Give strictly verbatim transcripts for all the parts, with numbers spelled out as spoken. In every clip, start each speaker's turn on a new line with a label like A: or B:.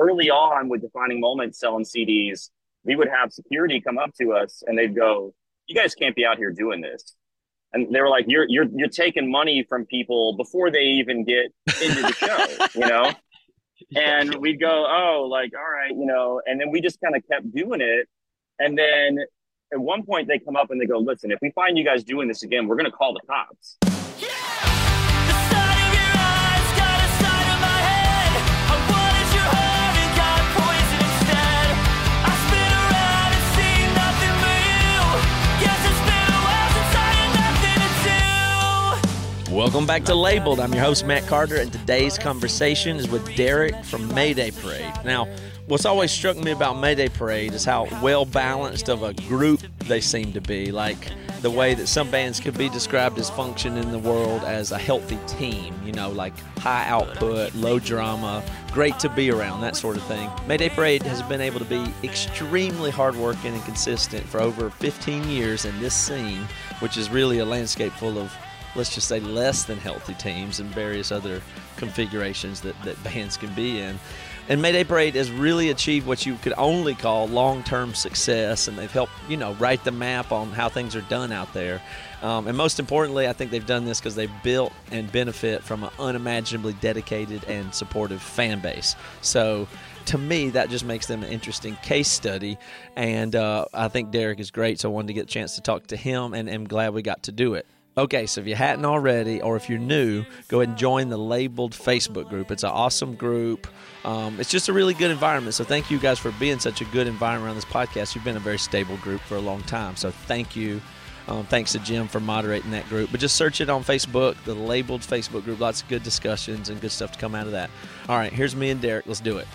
A: early on with Defining Moments selling C Ds, we would have security come up to us and they'd go, "You guys can't be out here doing this." And they were like, "You're you're you're taking money from people before they even get into the show, you know?" And
B: Yeah.
A: we'd go, "Oh, like, all right, you know," and then we just kind of kept doing it. And then at one point they come up and they go, "Listen, if we find you guys doing this again, we're going to call the cops."
B: Welcome back to Labeled. I'm your host, Matt Carter, and today's conversation is with Derek from Mayday Parade. Now, what's always struck me about Mayday Parade is how well-balanced of a group they seem to be. Like, the way that some bands could be described as function in the world as a healthy team, you know, like high output, low drama, great to be around, that sort of thing. Mayday Parade has been able to be extremely hardworking and consistent for over fifteen years in this scene, which is really a landscape full of, let's just say, less than healthy teams and various other configurations that, that bands can be in. And Mayday Parade has really achieved what you could only call long-term success, and they've helped, you know, write the map on how things are done out there. Um, and most importantly, I think they've done this because they've built and benefit from an unimaginably dedicated and supportive fan base. So to me, that just makes them an interesting case study, and uh, I think Derek is great, so I wanted to get a chance to talk to him, and I'm glad we got to do it. Okay, so if you hadn't already, or if you're new, go ahead and join the Labeled Facebook group. It's an awesome group. Um, it's just a really good environment, so thank you guys for being such a good environment around this podcast. You've been a very stable group for a long time, so thank you. Um, thanks to Jim for moderating that group. But just search it on Facebook, the Labeled Facebook group. Lots of good discussions and good stuff to come out of that. All right, here's me and Derek. Let's do it.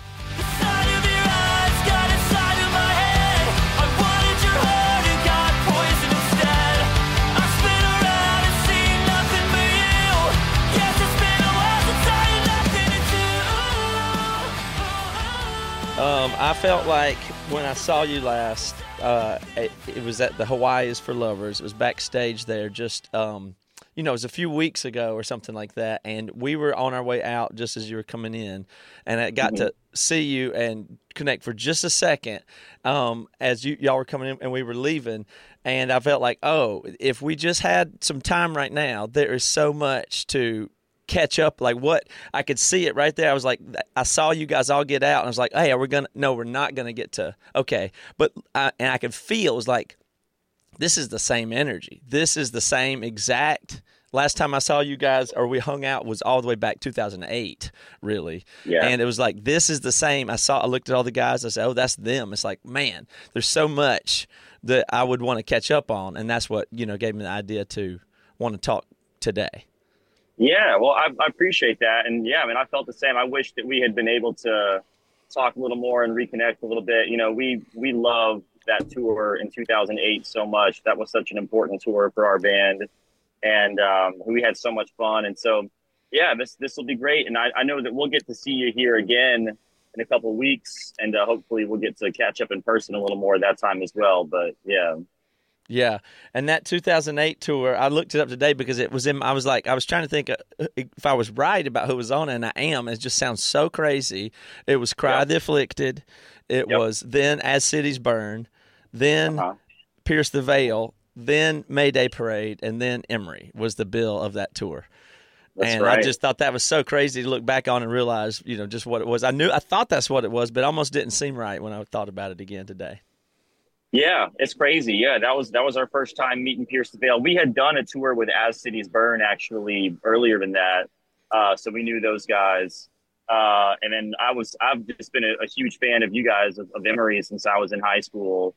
B: Um, I felt like when I saw you last, uh, it, it was at the Hawaii is for Lovers. It was backstage there just, um, you know, it was a few weeks ago or something like that. And we were on our way out just as you were coming in. And I got mm-hmm. to see you and connect for just a second um, as you, y'all were coming in and we were leaving. And I felt like, oh, if we just had some time right now, there is so much to catch up. Like what I could see it right there. I was like, I saw you guys all get out and I was like, hey, are we gonna no we're not gonna get to okay, but I, and I could feel it was like, this is the same energy, this is the same exact. Last time I saw you guys or we hung out was all the way back two thousand eight, really.
A: Yeah.
B: And it was like, this is the same. I saw I looked at all the guys, I said, oh, that's them. It's like, man, there's so much that I would want to catch up on, and that's what, you know, gave me the idea to want to talk today.
A: Yeah, well, I, I appreciate that. And yeah, I mean, I felt the same. I wish that we had been able to talk a little more and reconnect a little bit. You know, we we love that tour in two thousand eight so much. That was such an important tour for our band. And um, we had so much fun. And so, yeah, this this will be great. And I, I know that we'll get to see you here again in a couple of weeks. And uh, hopefully we'll get to catch up in person a little more that time as well. But yeah.
B: Yeah, and that two thousand eight tour, I looked it up today because it was in, I was like, I was trying to think if I was right about who was on it, and I am. It just sounds so crazy. It was Cry
A: Yep.
B: the Afflicted. It
A: Yep.
B: was then As Cities Burn, then
A: Uh-huh.
B: Pierce the Veil, then Mayday Parade, and then Emery was the bill of that tour.
A: That's
B: and
A: right.
B: I just thought that was so crazy to look back on and realize, you know, just what it was. I knew, I thought that's what it was, but it almost didn't seem right when I thought about it again today.
A: Yeah, it's crazy. Yeah, that was that was our first time meeting Pierce the Veil. We had done a tour with As Cities Burn actually earlier than that, uh, so we knew those guys. Uh, and then I was I've just been a, a huge fan of you guys of, of Emery since I was in high school.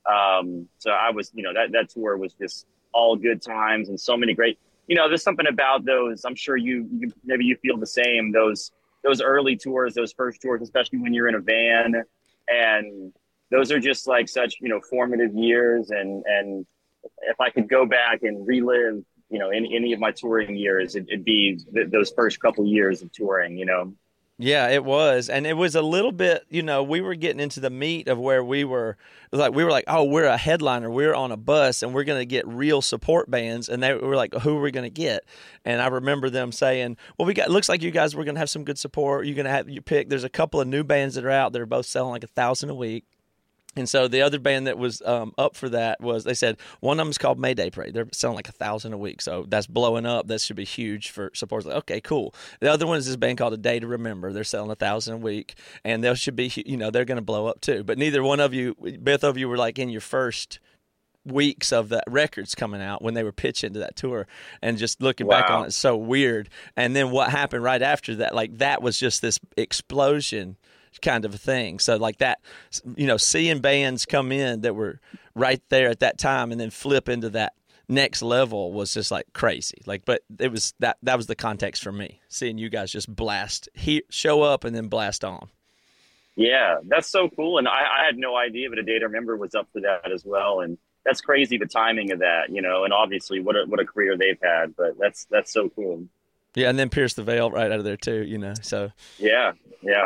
A: Um, so I was, you know, that that tour was just all good times and so many great. You know, there's something about those. I'm sure you, you maybe you feel the same. Those those early tours, those first tours, especially when you're in a van and. Those are just like such, you know, formative years. And, and if I could go back and relive, you know, any, any of my touring years, it, it'd be th- those first couple years of touring, you know?
B: Yeah, it was. And it was a little bit, you know, we were getting into the meat of where we were like, we were like, oh, we're a headliner. We're on a bus and we're going to get real support bands. And they were like, who are we going to get? And I remember them saying, well, we got, looks like you guys were going to have some good support. You're going to have you pick. There's a couple of new bands that are out that are both selling like a thousand a week. And so the other band that was um, up for that was, they said, one of them is called Mayday Parade. They're selling like a thousand a week. So that's blowing up. That should be huge for support. Like, okay, cool. The other one is this band called A Day to Remember. They're selling a thousand a week. And they should be, you know, they're going to blow up too. But neither one of you, both of you were like in your first weeks of the records coming out when they were pitching to that tour, and just looking
A: Wow.
B: back on it, it's so weird. And then what happened right after that, like that was just this explosion kind of a thing. So like that, you know, seeing bands come in that were right there at that time and then flip into that next level was just like crazy. Like, but it was that, that was the context for me, seeing you guys just blast, he, show up and then blast on.
A: Yeah, that's so cool. And I, I had no idea, but A Day to Remember was up for that as well. And that's crazy, the timing of that, you know, and obviously what a, what a career they've had, but that's, that's so cool.
B: Yeah. And then Pierce the Veil right out of there too, you know, so.
A: Yeah. Yeah.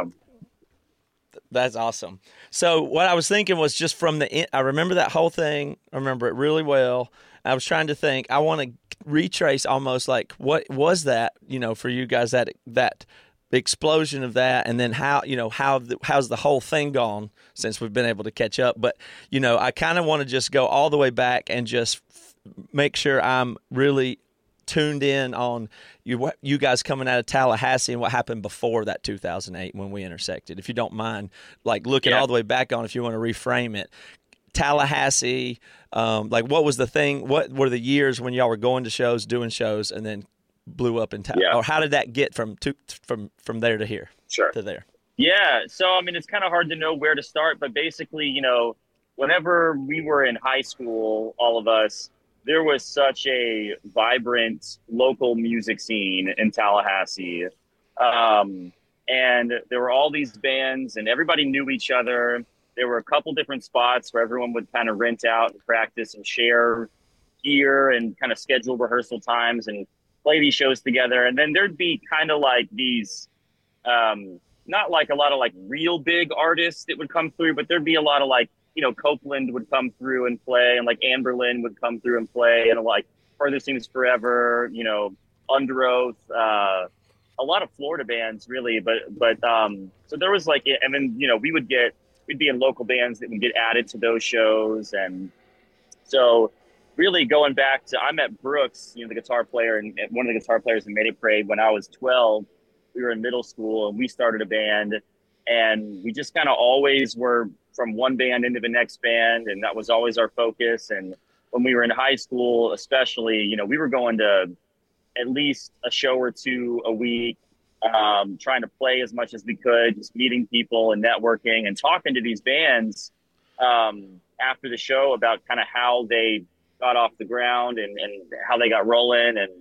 B: That's awesome. So what I was thinking was just from the, I remember that whole thing. I remember it really well. I was trying to think, I want to retrace almost like what was that, you know, for you guys, that, that explosion of that. And then how, you know, how, the, how's the whole thing gone since we've been able to catch up. But, you know, I kind of want to just go all the way back and just f- make sure I'm really tuned in on you you guys coming out of Tallahassee and what happened before that two thousand eight when we intersected. If you don't mind, like looking
A: Yeah.
B: all the way back on, if you want to reframe it, Tallahassee, um, like what was the thing? What were the years when y'all were going to shows, doing shows, and then blew up in town?
A: Yeah.
B: Or how did that get from to, from from there to here?
A: Sure.
B: To there.
A: Yeah. So, I mean, it's kind of hard to know where to start, but basically, you know, whenever we were in high school, all of us, there was such a vibrant local music scene in Tallahassee. Um, and there were all these bands and everybody knew each other. There were a couple different spots where everyone would kind of rent out and practice and share gear and kind of schedule rehearsal times and play these shows together. And then there'd be kind of like these, um, not like a lot of like real big artists that would come through, but there'd be a lot of like, you know, Copeland would come through and play, and like Amberlin would come through and play, and like Further Seems Forever, you know, Under Oath, uh, a lot of Florida bands really. But, but, um, so there was like, and then, you know, we would get, we'd be in local bands that would get added to those shows. And so really going back to, I met Brooks, you know, the guitar player and one of the guitar players in Mayday Parade when I was twelve. We were in middle school and we started a band, and we just kind of always were from one band into the next band. And that was always our focus. And when we were in high school, especially, you know, we were going to at least a show or two a week, um, trying to play as much as we could, just meeting people and networking and talking to these bands um, after the show about kind of how they got off the ground and, and how they got rolling. And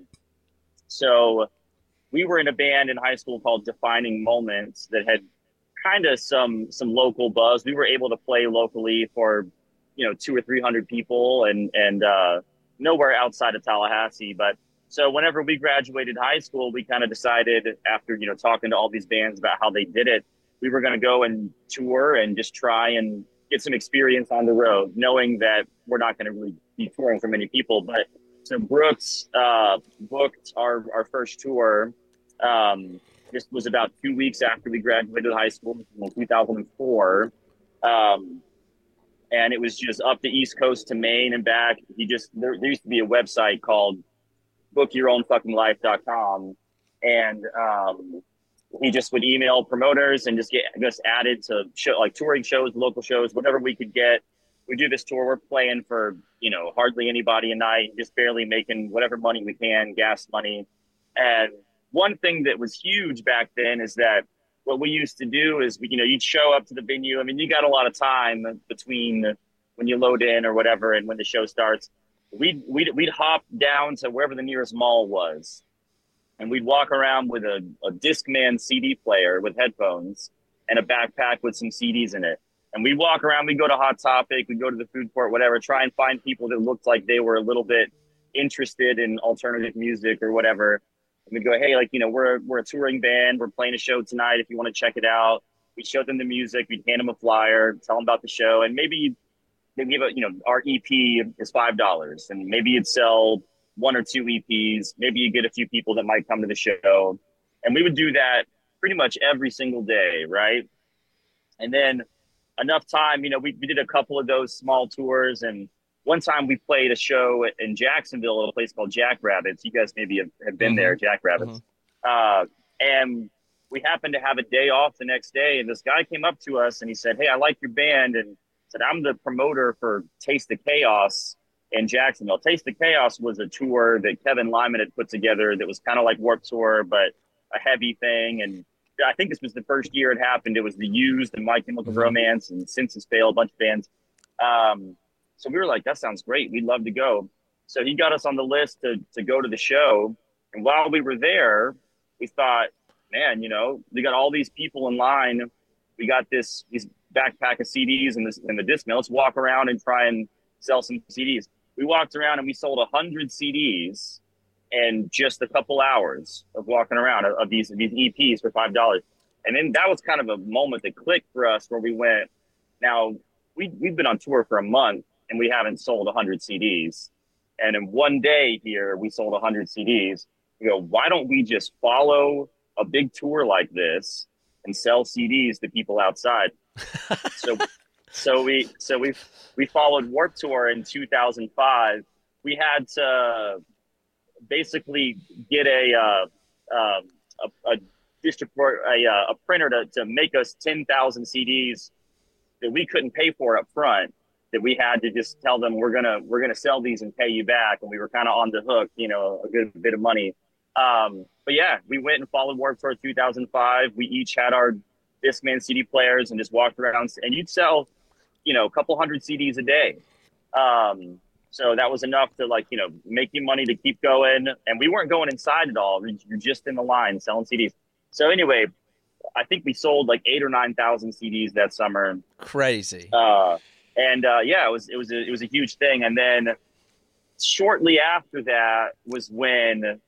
A: so we were in a band in high school called Defining Moments that had kind of some some local buzz. We were able to play locally for, you know, two or three hundred people, and and uh, nowhere outside of Tallahassee. But so whenever we graduated high school, we kind of decided after, you know, talking to all these bands about how they did it, we were going to go and tour and just try and get some experience on the road, knowing that we're not going to really be touring for many people. But so Brooks uh, booked our our first tour. Um, This was about two weeks after we graduated high school in two thousand four. Um, and it was just up the East Coast to Maine and back. He just, there, there used to be a website called book your own fucking life dot com. And um, he just would email promoters and just get us added to show, like touring shows, local shows, whatever we could get. We do this tour. We're playing for, you know, hardly anybody a night, just barely making whatever money we can, gas money. And one thing that was huge back then is that what we used to do is, you know, you'd show up to the venue. I mean, you got a lot of time between when you load in or whatever and when the show starts. We'd, we'd, we'd hop down to wherever the nearest mall was, and we'd walk around with a, a Discman C D player with headphones and a backpack with some C Ds in it. And we'd walk around, we'd go to Hot Topic, we'd go to the food court, whatever, try and find people that looked like they were a little bit interested in alternative music or whatever. we'd go, hey, like, you know, we're, we're a touring band. We're playing a show tonight. If you want to check it out, we'd show them the music. We'd hand them a flyer, tell them about the show. And maybe they give a, you know, our E P is five dollars, and maybe you'd sell one or two E Ps. Maybe you get a few people that might come to the show. And we would do that pretty much every single day. Right. And then enough time, you know, we, we did a couple of those small tours. And one time we played a show in Jacksonville at a place called Jackrabbits. You guys maybe have, have been mm-hmm. there, Jackrabbits. Mm-hmm. Uh, and we happened to have a day off the next day. And this guy came up to us and he said, hey, I like your band. And said, I'm the promoter for Taste the Chaos in Jacksonville. Taste the Chaos was a tour that Kevin Lyman had put together that was kind of like Warped Tour, but a heavy thing. And I think this was the first year it happened. It was The Used and My Chemical mm-hmm. Romance and Senses Fail, a bunch of bands. Um, so we were like, that sounds great. We'd love to go. So he got us on the list to to go to the show. And while we were there, we thought, man, you know, we got all these people in line. We got this these backpack of C Ds and this in the disc mill. Let's walk around and try and sell some C Ds. We walked around and we sold a hundred C Ds in just a couple hours of walking around of, of these these E Ps for five dollars. And then that was kind of a moment that clicked for us where we went, now we we've been on tour for a month and we haven't sold a hundred C Ds. And in one day here, we sold a hundred C Ds. We go, why don't we just follow a big tour like this and sell C Ds to people outside? so so we so we we followed Warped Tour in two thousand five. We had to basically get a uh, uh, a, a distributor a, uh, a printer to, to make us ten thousand C Ds that we couldn't pay for up front, that we had to just tell them we're gonna we're gonna sell these and pay you back, and we were kind of on the hook, you know, a good bit of money. Um, but yeah, we went and followed Warped Tour two thousand five. We each had our Discman C D players and just walked around, and you'd sell, you know, a couple hundred C Ds a day. Um, so that was enough to, like, you know, make you money to keep going. And we weren't going inside at all. You're just in the line selling C Ds. So anyway, I think we sold like eight or nine thousand C Ds that summer.
B: Crazy.
A: Uh, and uh, yeah, it was it was a, it was a huge thing. And then shortly after that was when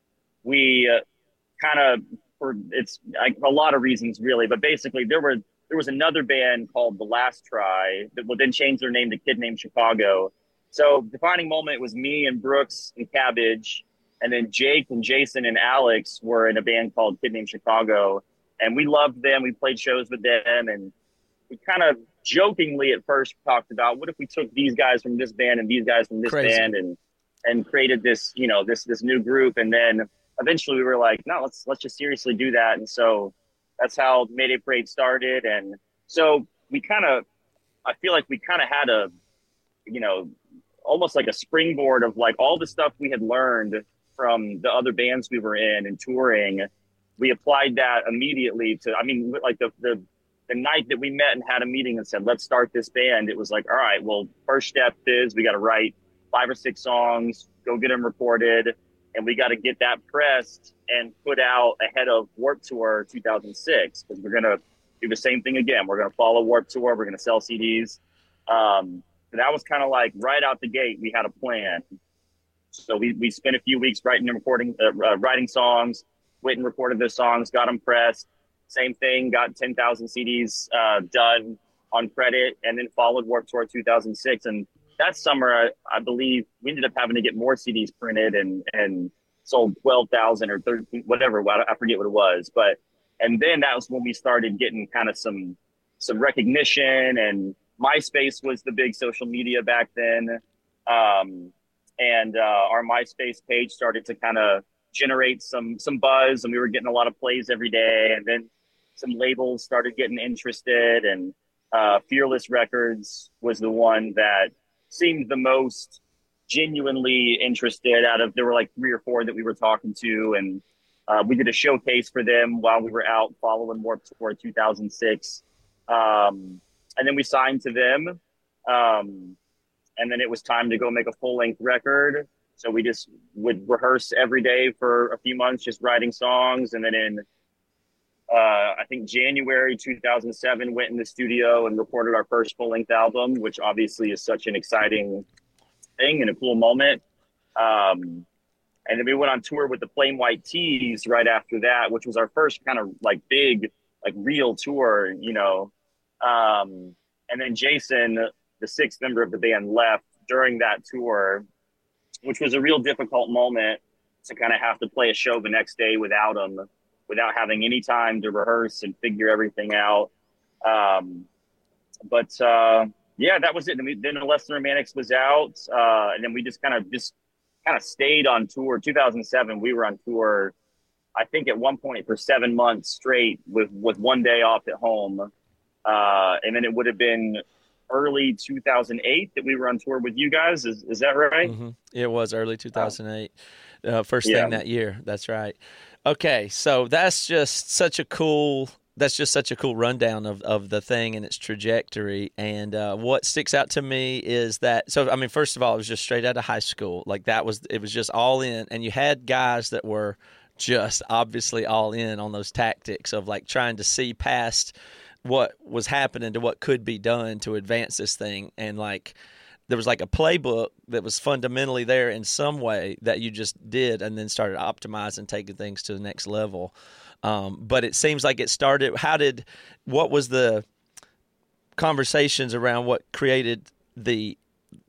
A: we uh, kind of, for it's like a lot of reasons really, but basically there were there was another band called The Last Try that would then change their name to Kid Named Chicago. So defining moment was me and Brooks and Cabbage, and then Jake and Jason and Alex were in a band called Kid Named Chicago, and we loved them. We played shows with them, and we kind of jokingly at first talked about, what if we took these guys from this band and these guys from this
B: Crazy.
A: band and and created this, you know, this this new group. And then eventually we were like, no, let's let's just seriously do that. And so that's how Mayday Parade started. And so we kind of, I feel like we kind of had a, you know, almost like a springboard of like all the stuff we had learned from the other bands we were in and touring. We applied that immediately to, I mean, like the, the, the night that we met and had a meeting and said, let's start this band. It was like, all right, well, first step is we got to write five or six songs, go get them recorded, and we got to get that pressed and put out ahead of Warped Tour two thousand six, because we're going to do the same thing again. We're going to follow Warped Tour. We're going to sell C Ds. Um, so that was kind of like right out the gate, we had a plan. So we, we spent a few weeks writing and recording, uh, uh, writing songs, went and recorded those songs, got them pressed. Same thing, got ten thousand C Ds uh, done on credit, and then followed Warped Tour two thousand six. And that summer, I, I believe we ended up having to get more C Ds printed and, and sold twelve thousand or thirteen, whatever, I forget what it was. But, and then that was when we started getting kind of some, some recognition, and MySpace was the big social media back then. Um, and uh, our MySpace page started to kind of generate some, some buzz, and we were getting a lot of plays every day. And then some labels started getting interested, and uh, Fearless Records was the one that seemed the most genuinely interested out of, there were like three or four that we were talking to. And uh, we did a showcase for them while we were out following Warped Tour two thousand six. Um, and then we signed to them. Um, and then it was time to go make a full length record. So we just would rehearse every day for a few months, just writing songs. And then in, uh, I think January two thousand seven, went in the studio and recorded our first full length album, which obviously is such an exciting thing and a cool moment. Um, And then we went on tour with the Plain White Tees right after that, which was our first kind of like big, like real tour, you know. Um, and then Jason, the sixth member of the band, left during that tour, which was a real difficult moment to kind of have to play a show the next day without him, without having any time to rehearse and figure everything out. Um, but uh, yeah, that was it. And we, then Less Than Romantics was out, uh, and then we just kind of just kind of stayed on tour. two thousand seven, we were on tour, I think at one point for seven months straight with, with one day off at home. Uh, and then it would have been early two thousand eight that we were on tour with you guys. Is is that right?
B: Mm-hmm. It was early two thousand eight. Uh, first
A: yeah.
B: thing that year. That's right. Okay. So that's just such a cool, that's just such a cool rundown of, of the thing and its trajectory. And uh, what sticks out to me is that, so, I mean, first of all, it was just straight out of high school. Like that was, it was just all in. And you had guys that were just obviously all in on those tactics of like trying to see past what was happening to what could be done to advance this thing. And like, there was like a playbook that was fundamentally there in some way that you just did and then started optimizing, taking things to the next level. Um, but it seems like it started, how did, what was the conversations around what created the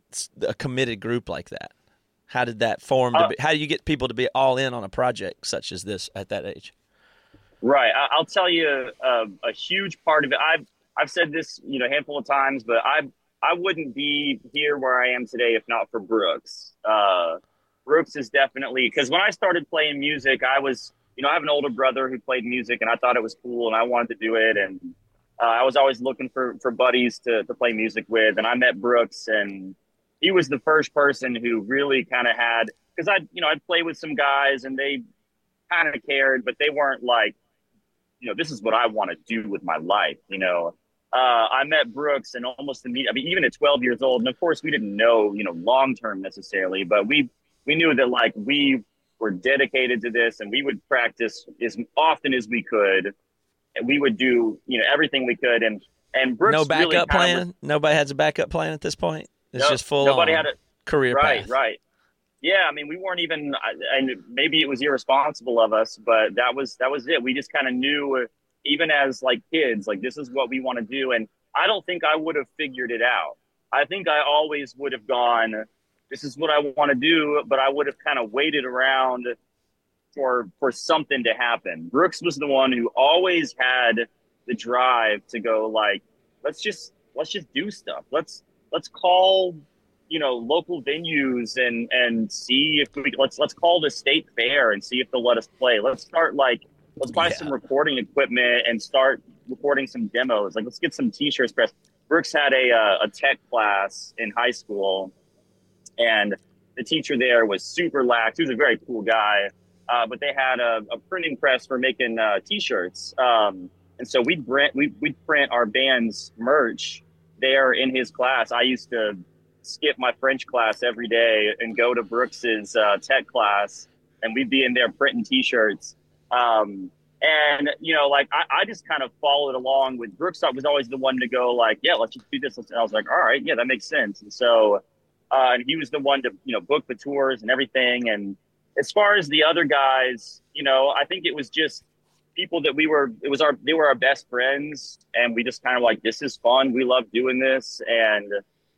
B: a committed group like that? How did that form? To
A: Uh,
B: be, how do you get people to be all in on a project such as this at that age?
A: Right. I, I'll tell you a, a huge part of it. I've, I've said this, you know, a handful of times, but I I wouldn't be here where I am today if not for Brooks. Uh, Brooks is definitely, because when I started playing music, I was, you know, I have an older brother who played music and I thought it was cool and I wanted to do it. And uh, I was always looking for, for buddies to, to play music with. And I met Brooks and he was the first person who really kind of had, because I, you know, I'd play with some guys and they kind of cared, but they weren't like, you know, this is what I want to do with my life, you know. Uh, I met Brooks and almost immediately, I mean, even at twelve years old, and of course we didn't know, you know, long-term necessarily, but we, we knew that like we were dedicated to this and we would practice as often as we could. And we would do, you know, everything we could. And, and Brooks
B: no backup
A: really
B: plan.
A: Was,
B: Nobody has a backup plan at this point. It's
A: no,
B: just full
A: nobody
B: on
A: had a
B: career
A: right,
B: path.
A: right. Yeah. I mean, we weren't even, and maybe it was irresponsible of us, but that was, that was it. We just kind of knew, even as like kids, like this is what we want to do. And I don't think I would have figured it out. I think I always would have gone, this is what I want to do, but I would have kind of waited around for, for something to happen. Brooks was the one who always had the drive to go like, let's just, let's just do stuff. Let's, let's call, you know, local venues and, and see if we, let's, let's call the state fair and see if they'll let us play. Let's start like, let's buy yeah. some recording equipment and start recording some demos. Like, let's get some T-shirts pressed. Brooks had a uh, a tech class in high school, and the teacher there was super lax. He was a very cool guy, uh, but they had a, a printing press for making uh, T-shirts. Um, and so we'd print, we, we'd print our band's merch there in his class. I used to skip my French class every day and go to Brooks's uh, tech class, and we'd be in there printing T-shirts. Um, and, you know, like, I, I just kind of followed along with Brooks. I was always the one to go like, yeah, let's just do this. And I was like, all right, yeah, that makes sense. And so, uh, and he was the one to, you know, book the tours and everything. And as far as the other guys, you know, I think it was just people that we were, it was our, they were our best friends. And we just kind of like, this is fun. We love doing this. And,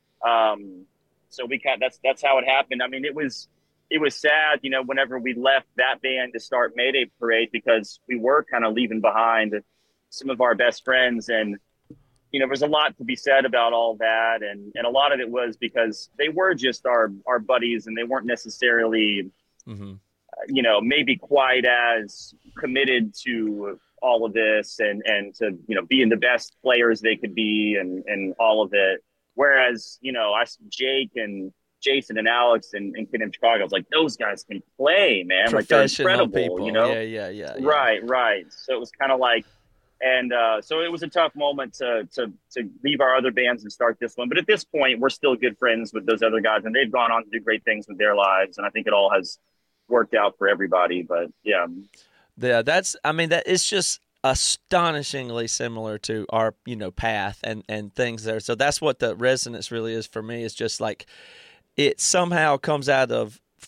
A: um, so we kind of, that's, that's how it happened. I mean, it was, It was sad, you know, whenever we left that band to start Mayday Parade, because we were kind of leaving behind some of our best friends. And, you know, there's a lot to be said about all that. And, and a lot of it was because they were just our, our buddies and they weren't necessarily, mm-hmm. uh, you know, maybe quite as committed to all of this and, and to, you know, being the best players they could be and, and all of it. Whereas, you know, I, Jake and Jason and Alex and, and Kid in Chicago, I was like, those guys can play, man. Like, they're incredible, people. You know?
B: Yeah, yeah, yeah, yeah.
A: Right, right. So it was kind of like, and uh, so it was a tough moment to, to, to leave our other bands and start this one. But at this point, we're still good friends with those other guys, and they've gone on to do great things with their lives. And I think it all has worked out for everybody. But yeah.
B: Yeah, that's, I mean, that it's just astonishingly similar to our, you know, path and, and things there. So that's what the resonance really is for me, is just like, it somehow comes out of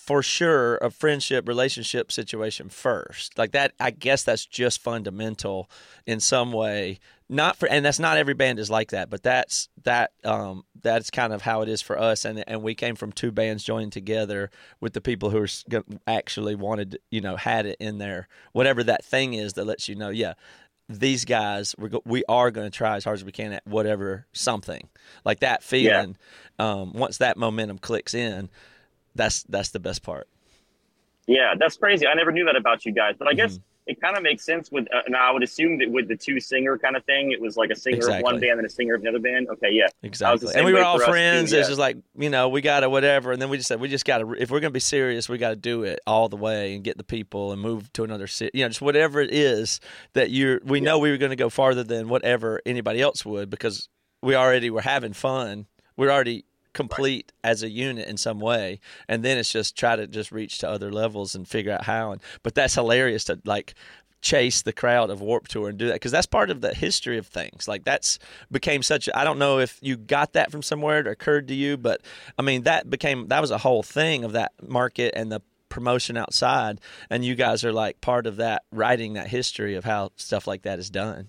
B: for sure a friendship relationship situation first. Like that, I guess that's just fundamental in some way. Not for, and that's not every band is like that, but that's that um, that's kind of how it is for us. And and we came from two bands joining together with the people who are actually wanted, you know, had it in there, whatever that thing is that lets you know, yeah, these guys, we're, we are going to try as hard as we can at whatever something like that feeling. Yeah. Um, once that momentum clicks in, that's that's the best part.
A: Yeah, that's crazy. I never knew that about you guys, but I guess
B: mm-hmm.
A: it kind of makes sense with. Uh, now, I would assume that with the two singer kind of thing, it was like a singer
B: exactly.
A: of one band and a singer of another band. Okay, yeah,
B: exactly. And we were all friends.
A: Too, yeah.
B: It's just like, you know, we got to whatever, and then we just said we just got to. If we're going to be serious, we got to do it all the way and get the people and move to another city. You know, just whatever it is that you're. We yeah. know we were going to go farther than whatever anybody else would because we already were having fun. We're already complete right. as a unit in some way, and then it's just try to just reach to other levels and figure out how. And but that's hilarious to like chase the crowd of Warped Tour and do that because that's part of the history of things. Like that's became such a, I don't know if you got that from somewhere it occurred to you, but I mean that became that was a whole thing of that market and the promotion outside, and you guys are like part of that, writing that history of how stuff like that is done.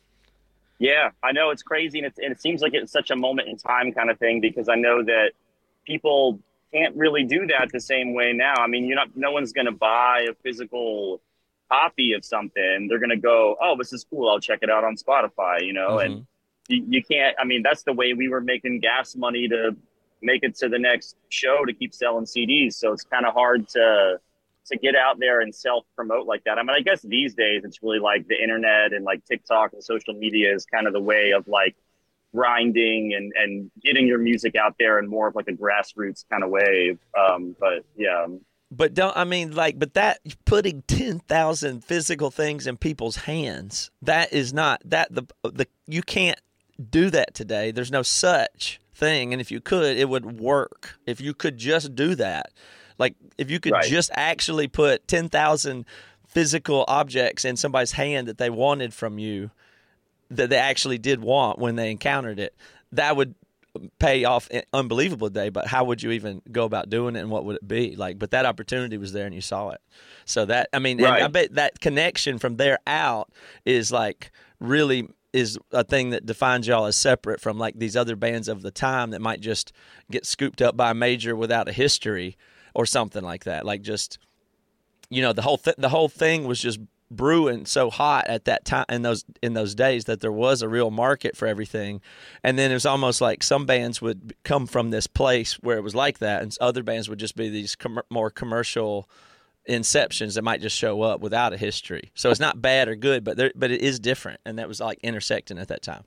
A: Yeah, I know it's crazy, and, it's, and it seems like it's such a moment in time kind of thing because I know that people can't really do that the same way now. I mean, you're not. No one's going to buy a physical copy of something. They're going to go, "Oh, this is cool. I'll check it out on Spotify." You know, mm-hmm. and you, you can't. I mean, that's the way we were making gas money to make it to the next show to keep selling C Ds. So it's kind of hard to. to get out there and self-promote like that. I mean, I guess these days it's really like the internet and like TikTok and social media is kind of the way of like grinding and, and getting your music out there in more of like a grassroots kind of way. Um, but yeah.
B: But don't, I mean, like, but that putting ten thousand physical things in people's hands, that is not that the, the, you can't do that today. There's no such thing. And if you could, it would work. If you could just do that. Like, if you could right. just actually put ten thousand physical objects in somebody's hand that they wanted from you, that they actually did want when they encountered it, that would pay off unbelievable day. But how would you even go about doing it, and what would it be? Like, but that opportunity was there, and you saw it. So that, I mean, right. and I bet that connection from there out is like really is a thing that defines y'all as separate from like these other bands of the time that might just get scooped up by a major without a history. Or something like that, like just, you know, the whole th- the whole thing was just brewing so hot at that time in those in those days that there was a real market for everything, and then it was almost like some bands would come from this place where it was like that, and other bands would just be these com- more commercial inceptions that might just show up without a history. So it's not bad or good, but there, but it is different, and that was like intersecting at that time.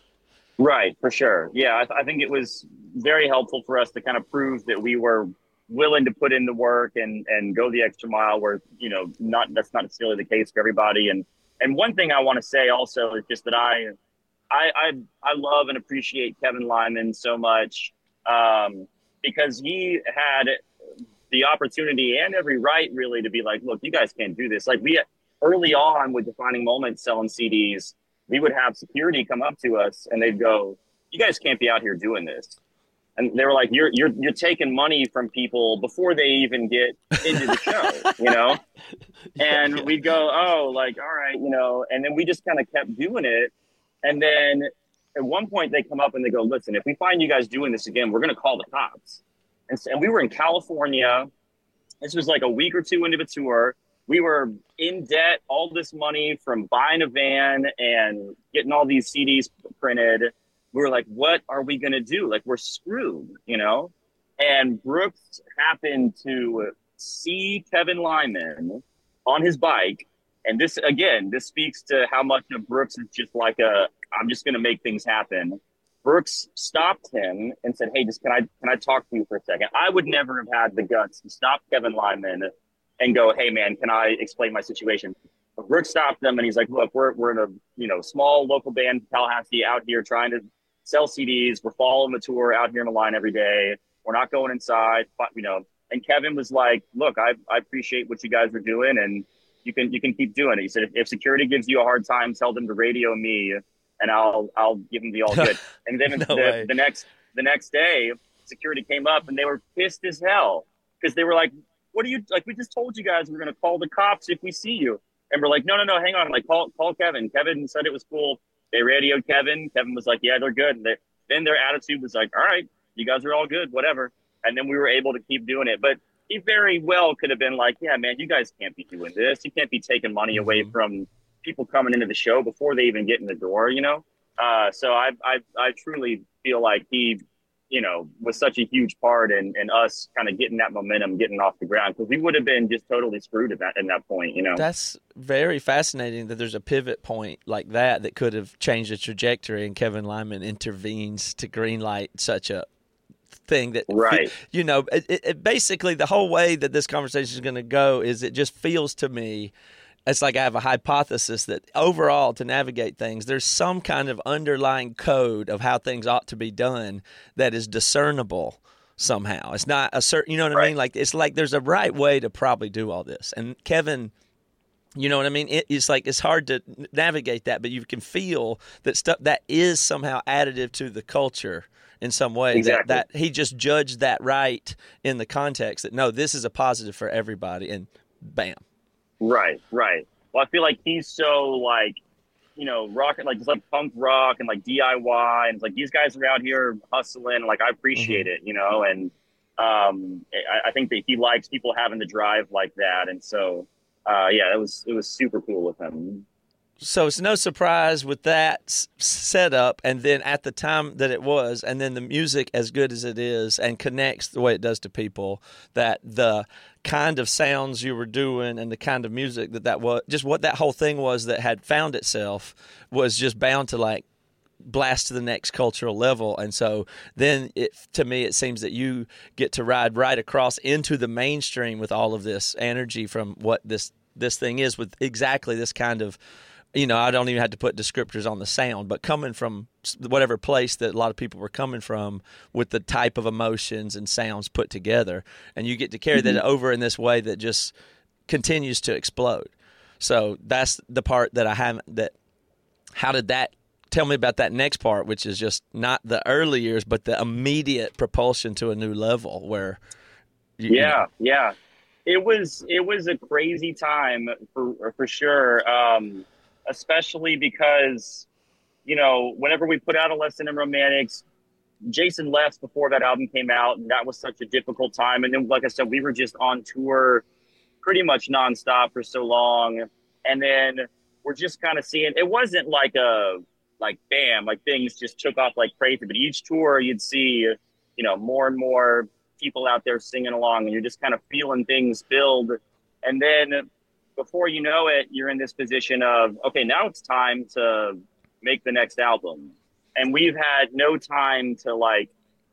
A: Right, for sure. Yeah, I, th- I think it was very helpful for us to kind of prove that we were willing to put in the work and, and go the extra mile where, you know, not that's not necessarily the case for everybody. And and one thing I want to say also is just that I I I, I love and appreciate Kevin Lyman so much um, because he had the opportunity and every right really to be like, look, you guys can't do this. Like we early on with Defining Moments selling C Ds, we would have security come up to us and they'd go, you guys can't be out here doing this. And they were like, you're you're you're taking money from people before they even get into the show, you know? And we'd go, oh, like, all right, you know, and then we just kind of kept doing it. And then at one point they come up and they go, listen, if we find you guys doing this again, we're going to call the cops. And, so, and we were in California. This was like a week or two into the tour. We were in debt, all this money from buying a van and getting all these C Ds printed. We were like, what are we going to do? Like, we're screwed, you know? And Brooks happened to see Kevin Lyman on his bike. And this, again, this speaks to how much of Brooks is just like a, I'm just going to make things happen. Brooks stopped him and said, hey, just can I, can I talk to you for a second? I would never have had the guts to stop Kevin Lyman and go, hey, man, can I explain my situation? But Brooks stopped them and he's like, look, we're, we're in a, you know, small local band, Tallahassee, out here trying to sell C Ds. We're following the tour out here in the line every day. We're not going inside, but, you know, and Kevin was like, look, I, I appreciate what you guys are doing and you can, you can keep doing it. He said, if, if security gives you a hard time, tell them to radio me and I'll, I'll give them the all good. And then no the, the next, the next day security came up and they were pissed as hell because they were like, what are you like? We just told you guys we're gonna call the cops if we see you. And we're like, no, no, no, hang on. Like, call call Kevin. Kevin said it was cool. They radioed Kevin. Kevin was like, yeah, they're good. And they, then their attitude was like, all right, you guys are all good, whatever. And then we were able to keep doing it. But he very well could have been like, yeah, man, you guys can't be doing this. You can't be taking money away
B: Mm-hmm.
A: from people coming into the show before they even get in the door, you know? Uh, so I, I, I truly feel like he, you know, was such a huge part in, in us kind of getting that momentum, getting off the ground, because we would have been just totally screwed at that, at that point, you know?
B: That's very fascinating that there's a pivot point like that that could have changed the trajectory, and Kevin Lyman intervenes to greenlight such a thing that,
A: right.
B: you know, it, it, basically the whole way that this conversation is going to go is it just feels to me, it's like I have a hypothesis that overall to navigate things, there's some kind of underlying code of how things ought to be done that is discernible somehow. It's not a certain, you know what
A: right.
B: I mean? Like, it's like there's a right way to probably do all this. And Kevin, you know what I mean? It, it's like it's hard to navigate that, but you can feel that stuff that is somehow additive to the culture in some way.
A: Exactly.
B: That, that he just judged that right in the context that, no, this is a positive for everybody, and bam.
A: Right, right. Well, I feel like he's so like, you know, rock, like it's like punk rock and like D I Y, and it's like these guys are out here hustling. And, like, I appreciate
B: Mm-hmm.
A: it, you know, and um, I, I think that he likes people having the drive like that, and so uh, yeah, it was it was super cool with him.
B: So it's no surprise with that setup, and then at the time that it was, and then the music as good as it is and connects the way it does to people, that the kind of sounds you were doing and the kind of music that that was, just what that whole thing was that had found itself was just bound to like blast to the next cultural level. And so then it, to me, it seems that you get to ride right across into the mainstream with all of this energy from what this, this thing is, with exactly this kind of, you know, I don't even have to put descriptors on the sound, but coming from whatever place that a lot of people were coming from with the type of emotions and sounds put together. And you get to carry
A: Mm-hmm.
B: that over in this way that just continues to explode. So that's the part that I haven't, that, how did that, tell me about that next part, which is just not the early years, but the immediate propulsion to a new level where. You,
A: Yeah,
B: you know.
A: yeah. It was, it was a crazy time for, for sure. Um, especially because, you know, whenever we put out Adolescent and Romantics, Jason left before that album came out, and that was such a difficult time. And then, like I said, we were just on tour pretty much nonstop for so long. And then we're just kind of seeing, it wasn't like a, like, bam, like things just took off like crazy. But each tour you'd see, you know, more and more people out there singing along, and you're just kind of feeling things build. And then before you know it, you're in this position of, okay, now it's time to make the next album. And we've had no time to like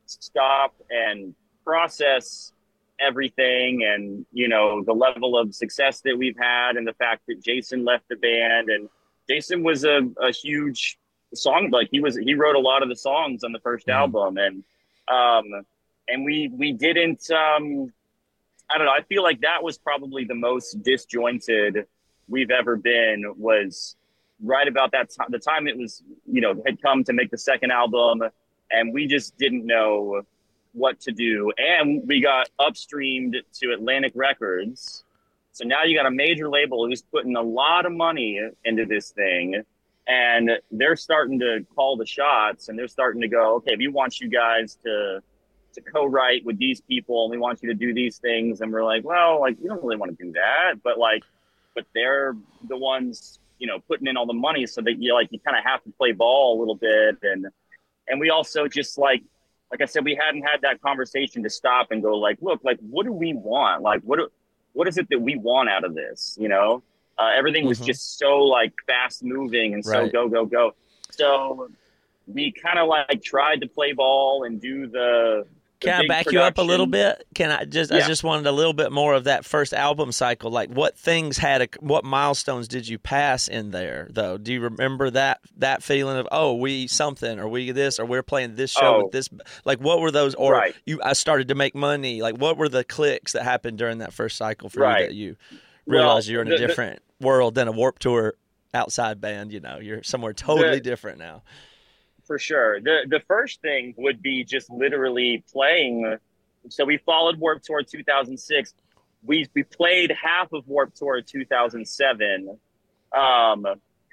A: stop and process everything, and, you know, the level of success that we've had, and the fact that Jason left the band. And Jason was a, a huge song, like he was, he wrote a lot of the songs on the first
B: Mhm.
A: album. And, um, and we, we didn't, um, I don't know. I feel like that was probably the most disjointed we've ever been, was right about that time, the time it was, you know, had come to make the second album, and we just didn't know what to do. And we got upstreamed to Atlantic Records. So now you got a major label who's putting a lot of money into this thing, and they're starting to call the shots, and they're starting to go, okay, we want you guys to to co-write with these people, and we want you to do these things. And we're like, well, like, we don't really want to do that, but like, but they're the ones, you know, putting in all the money, so that you like, you kind of have to play ball a little bit. And, and we also just like, like I said, we hadn't had that conversation to stop and go like, look, like, what do we want? Like, what, do, what is it that we want out of this? You know, uh, everything was
B: Mhm.
A: just so like fast moving and so
B: Right.
A: go, go, go. So we kind of like tried to play ball and do the, the
B: Can I
A: big
B: back you up a little
A: production.
B: bit? Can I just, I
A: Yeah.
B: just wanted a little bit more of that first album cycle. Like, what things had, a, what milestones did you pass in there, though? Do you remember that, that feeling of, oh, we something, or we this, or we're playing this show
A: Oh.
B: with this? Like, what were those, or
A: Right.
B: you, I started to make money. Like, what were the clicks that happened during that first cycle for
A: Right.
B: you that you realized
A: Well,
B: you're in
A: the-
B: a
A: the-
B: different world than a Warped Tour outside band? You know, you're somewhere totally
A: The-
B: different now.
A: For sure. The the first thing would be just literally playing. So we followed Warped Tour two thousand six. we we played half of Warped Tour two thousand seven um,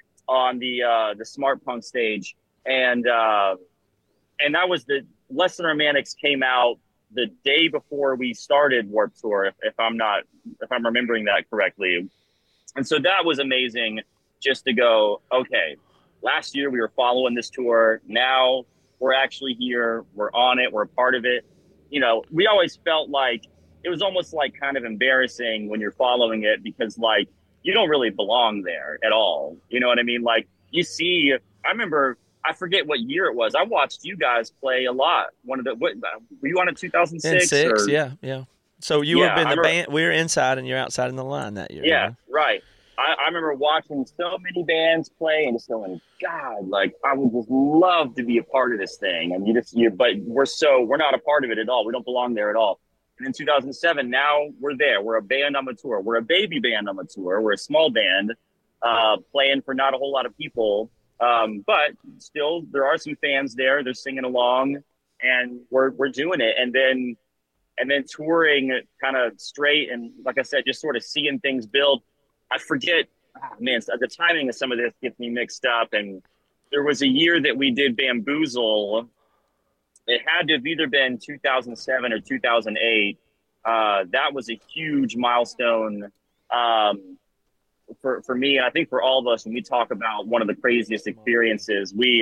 A: on the uh, the Smart Punk stage, and uh, and that was the Less Than Romantics came out the day before we started Warped Tour, if, if I'm not if I'm remembering that correctly, and so that was amazing just to go, okay, last year we were following this tour, now we're actually here, we're on it, we're a part of it. You know, we always felt like it was almost like kind of embarrassing when you're following it because like you don't really belong there at all. You know what I mean? Like you see, I remember, I forget what year it was. I watched you guys play a lot. One of the, what, were you on a two thousand six?
B: Six,
A: or?
B: yeah, yeah. So you
A: yeah,
B: were in the
A: remember,
B: band. We were inside, and you're outside in the line that year.
A: Yeah,
B: you know?
A: right. I, I remember watching so many bands play and just going, God, like I would just love to be a part of this thing. And you just, you, but we're so we're not a part of it at all. We don't belong there at all. And in two thousand seven, now we're there. We're a band on the tour. We're a baby band on the tour. We're a small band uh, playing for not a whole lot of people. Um, but still, there are some fans there. They're singing along, and we're we're doing it. And then and then touring kind of straight. And like I said, just sort of seeing things build. I forget, oh, man, the timing of some of this gets me mixed up. And there was a year that we did Bamboozle. It had to have either been two thousand seven or two thousand eight. Uh, that was a huge milestone um, for for me, and I think for all of us. When we talk about one of the craziest experiences, we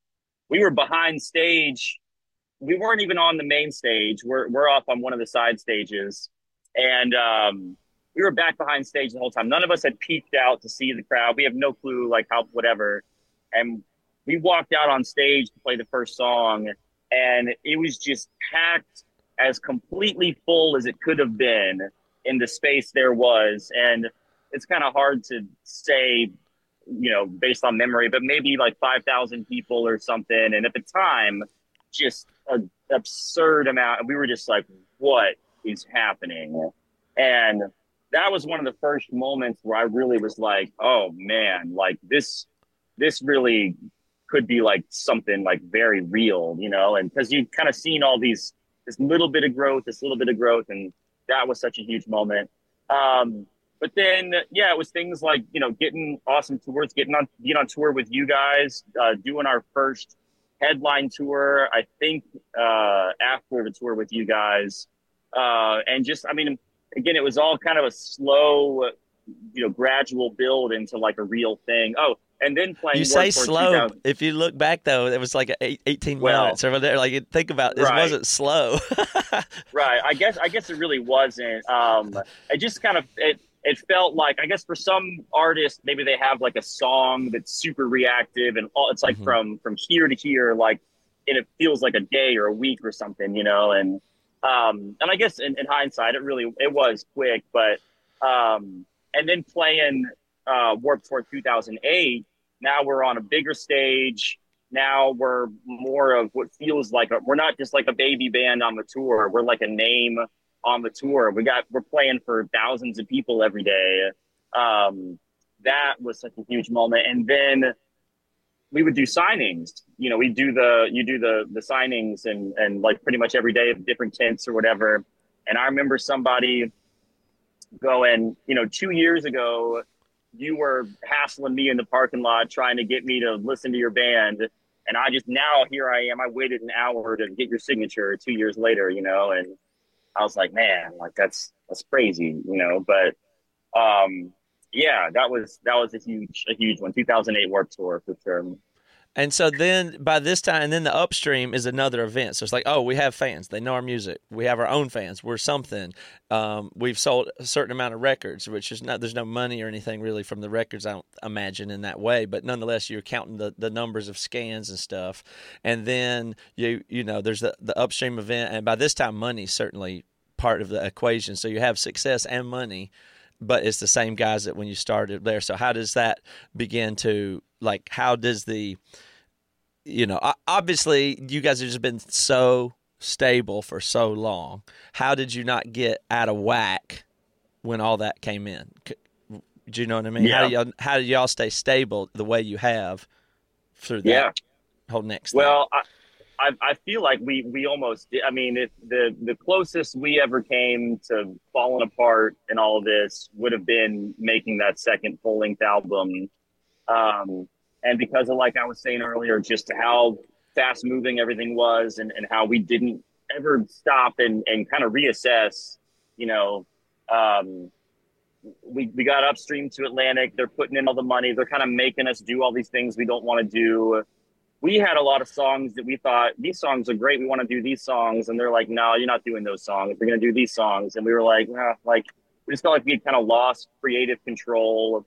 A: we were behind stage. We weren't even on the main stage. We're we're off on one of the side stages, and um, we were back behind stage the whole time. None of us had peeked out to see the crowd. We have no clue, like how whatever. And we walked out on stage to play the first song. And it was just packed as completely full as it could have been in the space there was. And it's kind of hard to say, you know, based on memory, but maybe like five thousand people or something. And at the time, just an absurd amount. We were just like, what is happening? And that was one of the first moments where I really was like, oh, man, like this, this really could be like something like very real, you know, and because you've kind of seen all these, this little bit of growth, this little bit of growth. And that was such a huge moment. Um, but then, yeah, it was things like, you know, getting awesome tours, getting on, being on tour with you guys, uh, doing our first headline tour, I think, uh, after the tour with you guys. Uh, and just, I mean, again, it was all kind of a slow, you know, gradual build into like a real thing. Oh, and then playing.
B: You say slow. If you look back, though, it was like eight, eighteen
A: well,
B: months over there. Like, think about this,
A: right.
B: wasn't slow.
A: Right. I guess. I guess it really wasn't. Um, it just kind of it. It felt like, I guess, for some artists, maybe they have like a song that's super reactive, and all, it's like mm-hmm. from from here to here, like, and it feels like a day or a week or something, you know. And um, and I guess in, in hindsight, it really it was quick, but um, and then playing uh, Warped Tour two thousand eight. Now we're on a bigger stage. Now we're more of what feels like a, we're not just like a baby band on the tour. We're like a name on the tour. We got we're playing for thousands of people every day. Um, that was such a huge moment. And then we would do signings. You know, we do the you do the the signings and and like pretty much every day of different tents or whatever. And I remember somebody going, you know, two years ago, you were hassling me in the parking lot trying to get me to listen to your band. And I just, now here I am. I waited an hour to get your signature two years later, you know, and I was like, man, like that's, that's crazy, you know, but um, yeah, that was, that was a huge, a huge one. two thousand eight Warped Tour for sure.
B: And so then by this time, and then the upstream is another event. So it's like, oh, we have fans. They know our music. We have our own fans. We're something. Um, we've sold a certain amount of records, which is not, there's no money or anything really from the records, I don't imagine, in that way. But nonetheless, you're counting the, the numbers of scans and stuff. And then, you you know, there's the, the upstream event. And by this time, money's certainly part of the equation. So you have success and money, but it's the same guys that when you started there. So how does that begin to, like, how does the, you know, obviously you guys have just been so stable for so long. How did you not get out of whack when all that came in? Do you know what I mean?
A: Yeah.
B: How do y'all, how do y'all stay stable the way you have through that
A: yeah.
B: whole next
A: Well, I, I, I feel like we we almost did. I mean, it, the the closest we ever came to falling apart in all of this would have been making that second full length album. Um, and because of, like I was saying earlier, just how fast moving everything was, and, and how we didn't ever stop and, and kind of reassess, you know, um, we, we got upstream to Atlantic. They're putting in all the money. They're kind of making us do all these things we don't want to do. We had a lot of songs that we thought, these songs are great, we want to do these songs. And they're like, no, you're not doing those songs. We're going to do these songs. And we were like, nah, like, we just felt like we had kind of lost creative control.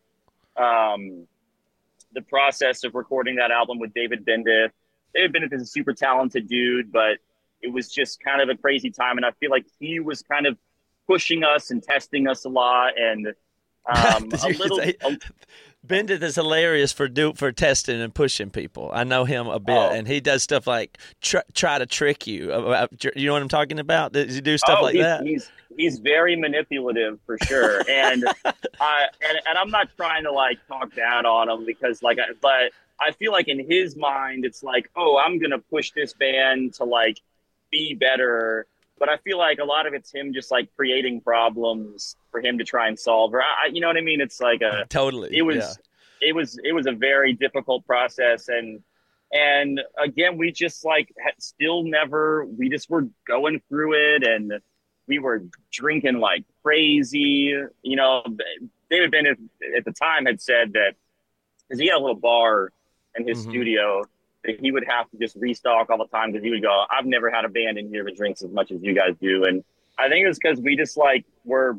A: Um, the process of recording that album with David Bendith. David Bendith is a super talented dude, but it was just kind of a crazy time. And I feel like he was kind of pushing us and testing us a lot. And um, a little...
B: Say, a, Bendith is hilarious for do for testing and pushing people. I know him a bit, oh. and he does stuff like try, try to trick you. You know what I'm talking about? Does he do stuff
A: oh,
B: like
A: he's,
B: that?
A: He's he's very manipulative for sure, and I and, and I'm not trying to like talk bad on him because like, I, but I feel like in his mind it's like, oh, I'm gonna push this band to like be better. But I feel like a lot of it's him just like creating problems for him to try and solve. Or I, you know what I mean? It's like a
B: totally.
A: It was
B: yeah.
A: it was it was a very difficult process, and and again we just like had still never. We just were going through it, and we were drinking like crazy. You know, David Bennett at the time had said that because he had a little bar in his mm-hmm. studio. He would have to just restock all the time because he would go, I've never had a band in here that drinks as much as you guys do. And I think it was because we just like were,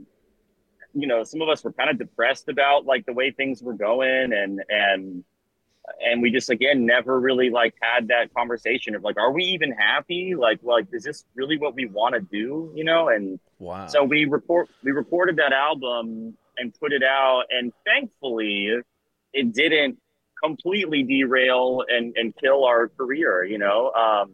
A: you know, some of us were kind of depressed about like the way things were going. And, and, and we just, again, never really like had that conversation of like, are we even happy? Like, like, is this really what we want to do? You know? And
B: wow.
A: So we report, we recorded that album and put it out. And thankfully it didn't completely derail and, and kill our career. You know, um,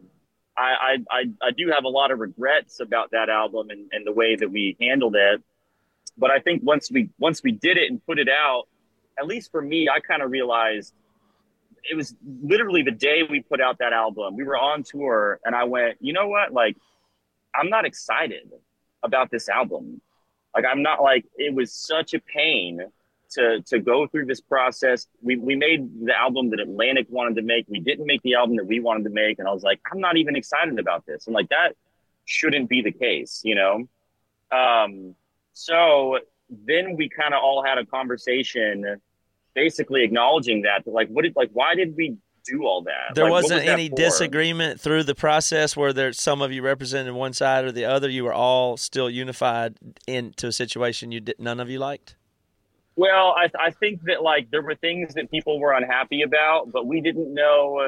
A: I, I, I do have a lot of regrets about that album and, and the way that we handled it. But I think once we, once we did it and put it out, at least for me, I kind of realized it was literally the day we put out that album, we were on tour and I went, you know what? Like, I'm not excited about this album. Like, I'm not like, it was such a pain to to go through this process. We we made the album that Atlantic wanted to make. We didn't make the album that we wanted to make. And I was like, I'm not even excited about this. And like, that shouldn't be the case, you know? Um, so then we kind of all had a conversation basically acknowledging that, like, what did, like, why did we do all that?
B: There
A: like,
B: wasn't
A: was
B: any disagreement through the process where there some of you represented one side or the other. You were all still unified into a situation you did, none of you liked?
A: Well, I, I think that like there were things that people were unhappy about, but we didn't know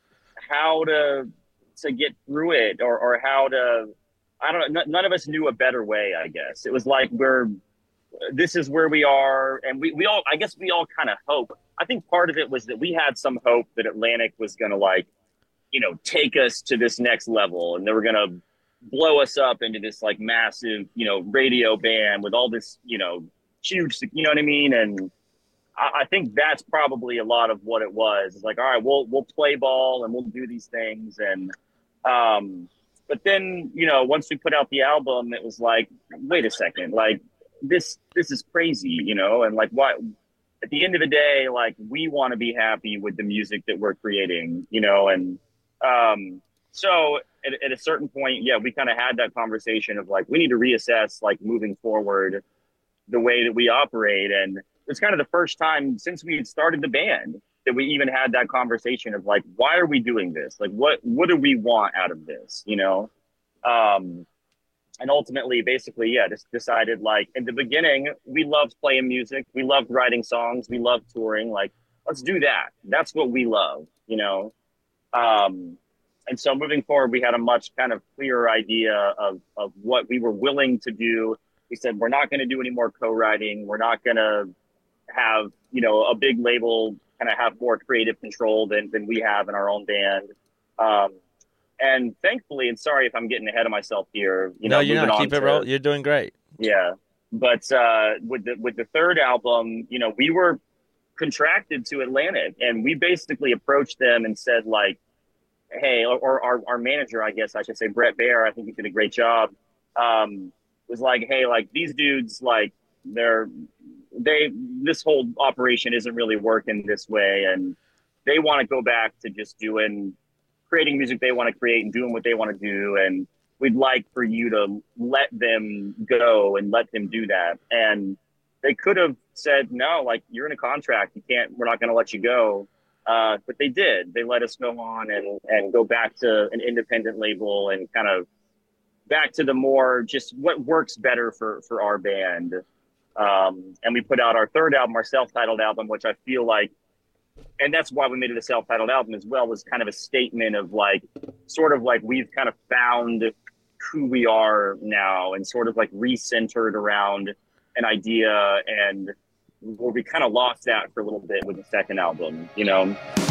A: how to to get through it or, or how to. I don't know. None of us knew a better way. I guess it was like we're. This is where we are, and we we all. I guess we all kind of hope. I think part of it was that we had some hope that Atlantic was going to like, you know, take us to this next level, and they were going to blow us up into this like massive, you know, radio band with all this, you know. Huge, you know what I mean? And I, I think that's probably a lot of what it was. It's like, all right, we'll we'll play ball and we'll do these things. And um, but then, you know, once we put out the album, it was like, wait a second, like this this is crazy, you know? And like, what? At the end of the day, like we want to be happy with the music that we're creating, you know? And um, so at, at a certain point, yeah, we kind of had that conversation of like, we need to reassess, like moving forward, the way that we operate. And it's kind of the first time since we had started the band that we even had that conversation of like, why are we doing this? Like, what, what do we want out of this? You know? Um, and ultimately, basically, yeah, just decided like in the beginning, we loved playing music. We loved writing songs. We loved touring. Like, let's do that. That's what we love, you know? Um, and so moving forward, we had a much kind of clearer idea of, of what we were willing to do. We said, we're not going to do any more co-writing. We're not going to have, you know, a big label kind of have more creative control than, than we have in our own band. Um, and thankfully, and sorry if I'm getting ahead of myself here, you
B: no,
A: know,
B: you're not. Keep
A: to,
B: it roll. You're doing great.
A: Yeah. But uh, with the, with the third album, you know, we were contracted to Atlantic and we basically approached them and said like, hey, or, or our, our manager, I guess I should say, Brett Baer, I think he did a great job, um, was like, hey, like these dudes, like they're, they, this whole operation isn't really working this way. And they want to go back to just doing, creating music they want to create and doing what they want to do. And we'd like for you to let them go and let them do that. And they could have said, no, like you're in a contract. You can't, we're not going to let you go. Uh, but they did. They let us go on and, and go back to an independent label and kind of back to the more just what works better for, for our band. Um, and we put out our third album, our self-titled album, which I feel like, and that's why we made it a self-titled album as well, was kind of a statement of like, sort of like we've kind of found who we are now and sort of like recentered around an idea, and where we kind of lost that for a little bit with the second album, you know?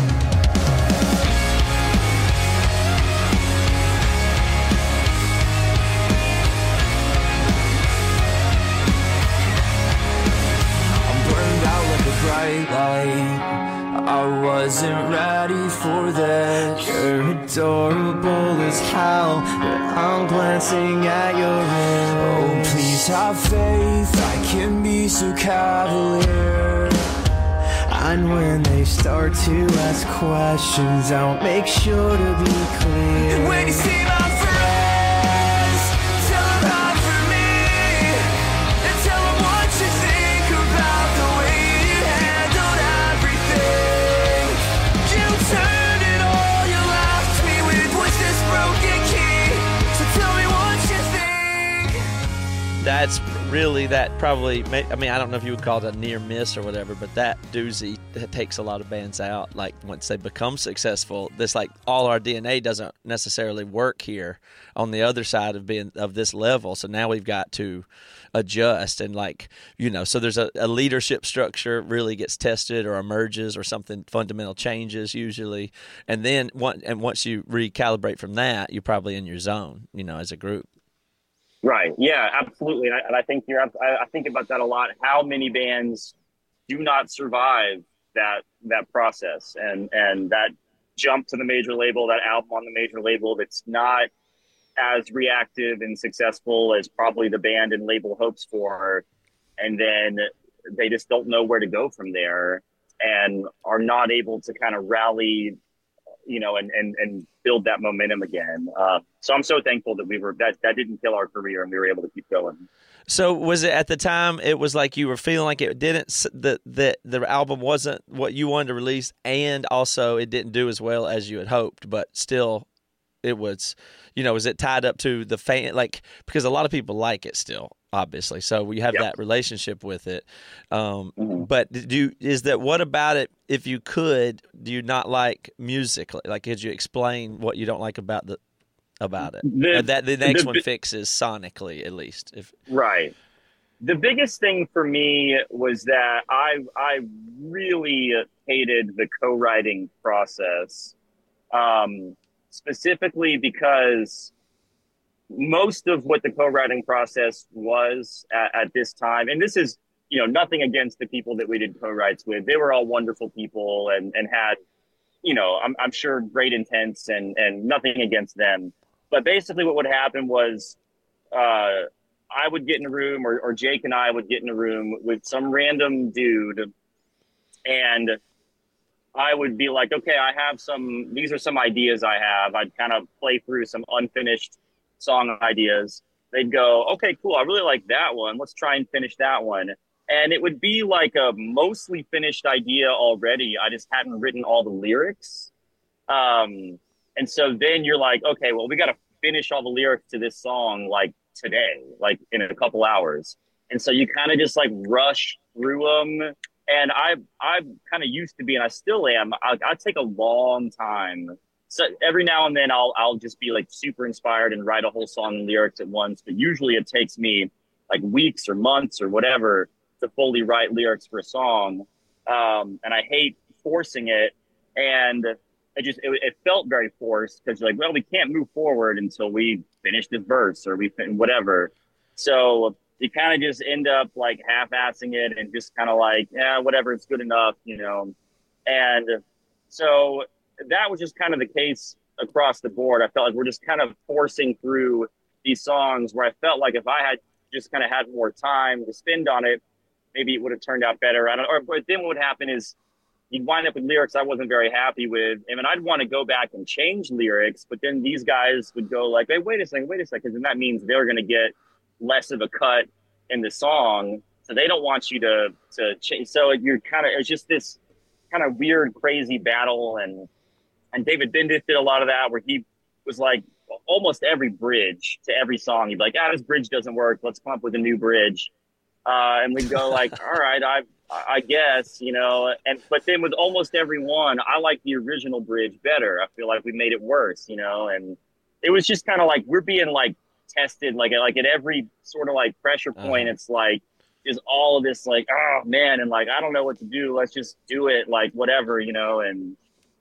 C: I'm burned out like a bright light. I wasn't ready for that. You're adorable as hell, but I'm glancing at your ring. Oh, please have faith, I can be so cavalier. And when they start to ask questions, I'll make sure to be clear. And when you see my friends, tell them how for me, and tell them what you think about the way you handled everything. You turned it all you left me with was this broken key. So tell me what you think.
B: That's really that probably, I mean, I don't know if you would call it a near miss or whatever, but that doozy that takes a lot of bands out. Like once they become successful, this like all our D N A doesn't necessarily work here on the other side of being of this level. So now we've got to adjust and like, you know, so there's a, a leadership structure really gets tested or emerges or something fundamental changes usually. And then one, and once you recalibrate from that, you're probably in your zone, you know, as a group.
A: Right. Yeah, absolutely. And I, and I think you're, I, I think about that a lot. How many bands do not survive that, that process and, and that jump to the major label, that album on the major label that's not as reactive and successful as probably the band and label hopes for. And then they just don't know where to go from there and are not able to kind of rally, you know, and, and, and build that momentum again. Uh, so I'm so thankful that we were, that, that didn't kill our career and we were able to keep going.
B: So was it at the time, it was like you were feeling like it didn't, the, the, the album wasn't what you wanted to release, and also it didn't do as well as you had hoped, but still it was, you know, was it tied up to the fan, like, because a lot of people like it still, obviously. So we have yep. that relationship with it. Um, mm-hmm. But do you, is that, what about it, if you could, do you not like musically? Like, could you explain what you don't like about the, about it?
A: The,
B: that the next
A: the,
B: one fixes sonically, at least. If
A: Right. The biggest thing for me was that I, I really hated the co-writing process. Um, specifically because most of what the co-writing process was at, at this time, and this is, you know, nothing against the people that we did co-writes with. They were all wonderful people and, and had, you know, I'm, I'm sure great intents and, and nothing against them. But basically what would happen was uh, I would get in a room or, or Jake and I would get in a room with some random dude, and I would be like, okay, I have some, these are some ideas I have. I'd kind of play through some unfinished song ideas. They'd go, okay, cool. I really like that one. Let's try and finish that one. And it would be like a mostly finished idea already. I just hadn't written all the lyrics. Um, and so then you're like, okay, well, we got to finish all the lyrics to this song like today, like in a couple hours. And so you kind of just like rush through them. And I, I'm kind of used to be, and I still am. I, I take a long time. So every now and then I'll, I'll just be like super inspired and write a whole song and lyrics at once. But usually it takes me like weeks or months or whatever to fully write lyrics for a song. Um, and I hate forcing it. And it just, it, it felt very forced because you're like, well, we can't move forward until we finish this verse or we fin- whatever. So you kind of just end up like half-assing it and just kind of like, yeah, whatever, it's good enough, you know? And so that was just kind of the case across the board, I felt like we're just kind of forcing through these songs where I felt like if I had just kind of had more time to spend on it, maybe it would have turned out better. I don't, or but then what would happen is you'd wind up with lyrics I wasn't very happy with, and then I'd want to go back and change lyrics, but then these guys would go like, "Hey, wait a second, wait a second," and that means they're going to get less of a cut in the song, so they don't want you to to change. So you're kind of it's just this kind of weird, crazy battle, and and David Bendith did a lot of that where he was like almost every bridge to every song, he'd be like, "Ah, this bridge doesn't work. Let's come up with a new bridge," uh, and we'd go like, "All right, I I guess you know." And but then with almost every one, I like the original bridge better. I feel like we made it worse, you know, and it was just kind of like we're being like tested, like like at every sort of like pressure point. Uh-huh. It's like is all of this like, oh man, and like I don't know what to do. Let's just do it, like whatever, you know, and.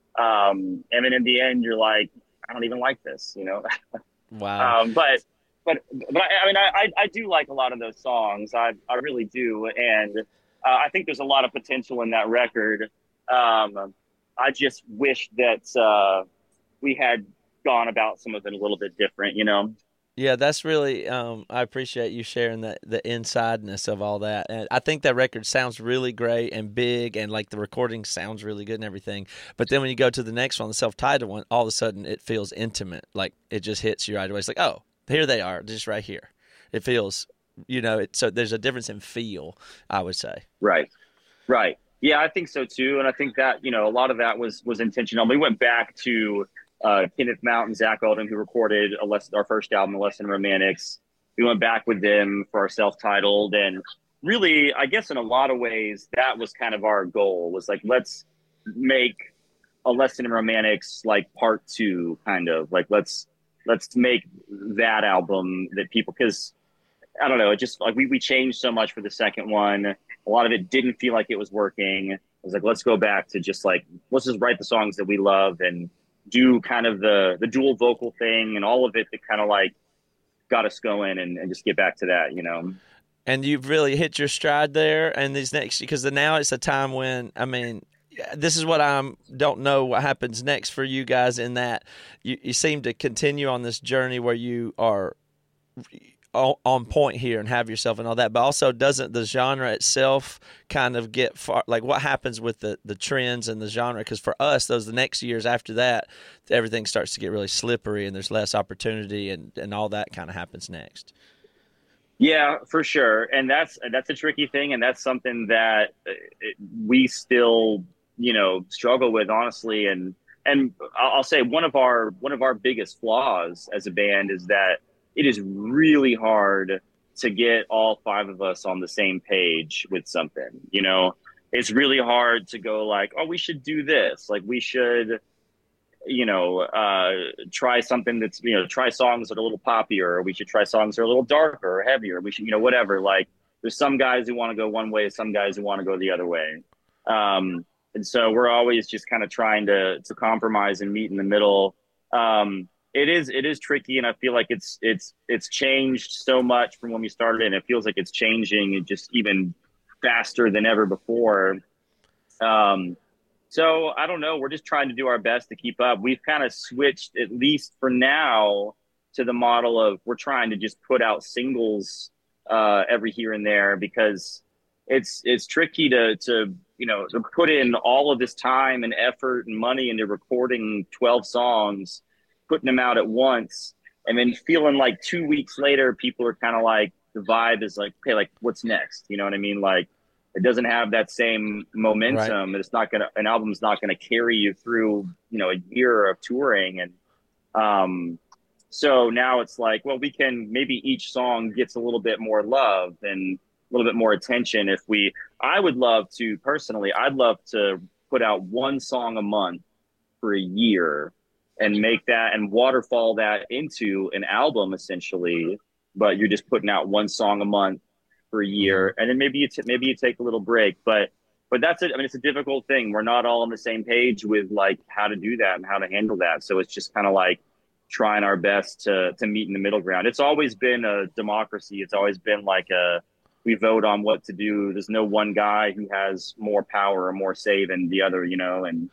A: Um, and then in the end, you're like, I don't even like this, you know?
B: Wow.
A: um, but, but, but I, I mean, I, I do like a lot of those songs. I, I really do. And, uh, I think there's a lot of potential in that record. Um, I just wish that, uh, we had gone about some of it a little bit different, you know?
B: Yeah, that's really, um, I appreciate you sharing the, the insideness of all that. And I think that record sounds really great and big, and like the recording sounds really good and everything. But then when you go to the next one, the self-titled one, all of a sudden it feels intimate. Like it just hits you right away. It's like, oh, here they are, just right here. It feels, you know, it, so there's a difference in feel, I would say.
A: Right, right. Yeah, I think so too. And I think that, you know, a lot of that was, was intentional. We went back to Uh, Kenneth Mount and Zach Oldham, who recorded a less, our first album, A Lesson in Romantics. We went back with them for our self-titled, and really, I guess in a lot of ways, that was kind of our goal. Was like, let's make A Lesson in Romantics like part two, kind of like let's let's make that album that people, because I don't know, it just like we we changed so much for the second one. A lot of it didn't feel like it was working. I was like, let's go back to just like let's just write the songs that we love and do kind of the the dual vocal thing and all of it that kind of like got us going and, and just get back to that, you know.
B: And you've really hit your stride there. And these next, because now it's a time when, I mean, this is what I don't know what happens next for you guys in that you, you seem to continue on this journey where you are on point here and have yourself and all that, but also doesn't the genre itself kind of get far, like what happens with the, the trends and the genre? Because for us, those the next years after that, everything starts to get really slippery and there's less opportunity and, and all that kind of happens next.
A: Yeah, for sure. And that's, that's a tricky thing. And that's something that we still, you know, struggle with, honestly. And, and I'll say one of our, one of our biggest flaws as a band is that it is really hard to get all five of us on the same page with something, you know. It's really hard to go like, oh, we should do this. Like we should, you know, uh, try something that's, you know, try songs that are a little poppier, or we should try songs that are a little darker or heavier. We should, you know, whatever. Like there's some guys who want to go one way, some guys who want to go the other way. Um, and so we're always just kind of trying to, to compromise and meet in the middle. Um, It is it is tricky, and I feel like it's it's it's changed so much from when we started, and it feels like it's changing just even faster than ever before. Um, so I don't know. We're just trying to do our best to keep up. We've kind of switched, at least for now, to the model of we're trying to just put out singles uh, every here and there, because it's it's tricky to to you know to put in all of this time and effort and money into recording twelve songs, putting them out at once, and then feeling like two weeks later, people are kind of like, the vibe is like, okay, like what's next? You know what I mean? Like it doesn't have that same momentum. Right. It's not going to, an album's not going to carry you through, you know, a year of touring. And um, so now it's like, well, we can, maybe each song gets a little bit more love and a little bit more attention. If we, I would love to personally, I'd love to put out one song a month for a year and make that and waterfall that into an album essentially, but you're just putting out one song a month for a year. And then maybe you, t- maybe you take a little break, but, but that's it. I mean, it's a difficult thing. We're not all on the same page with like how to do that and how to handle that. So it's just kind of like trying our best to, to meet in the middle ground. It's always been a democracy. It's always been like a, we vote on what to do. There's no one guy who has more power or more say than the other, you know, and,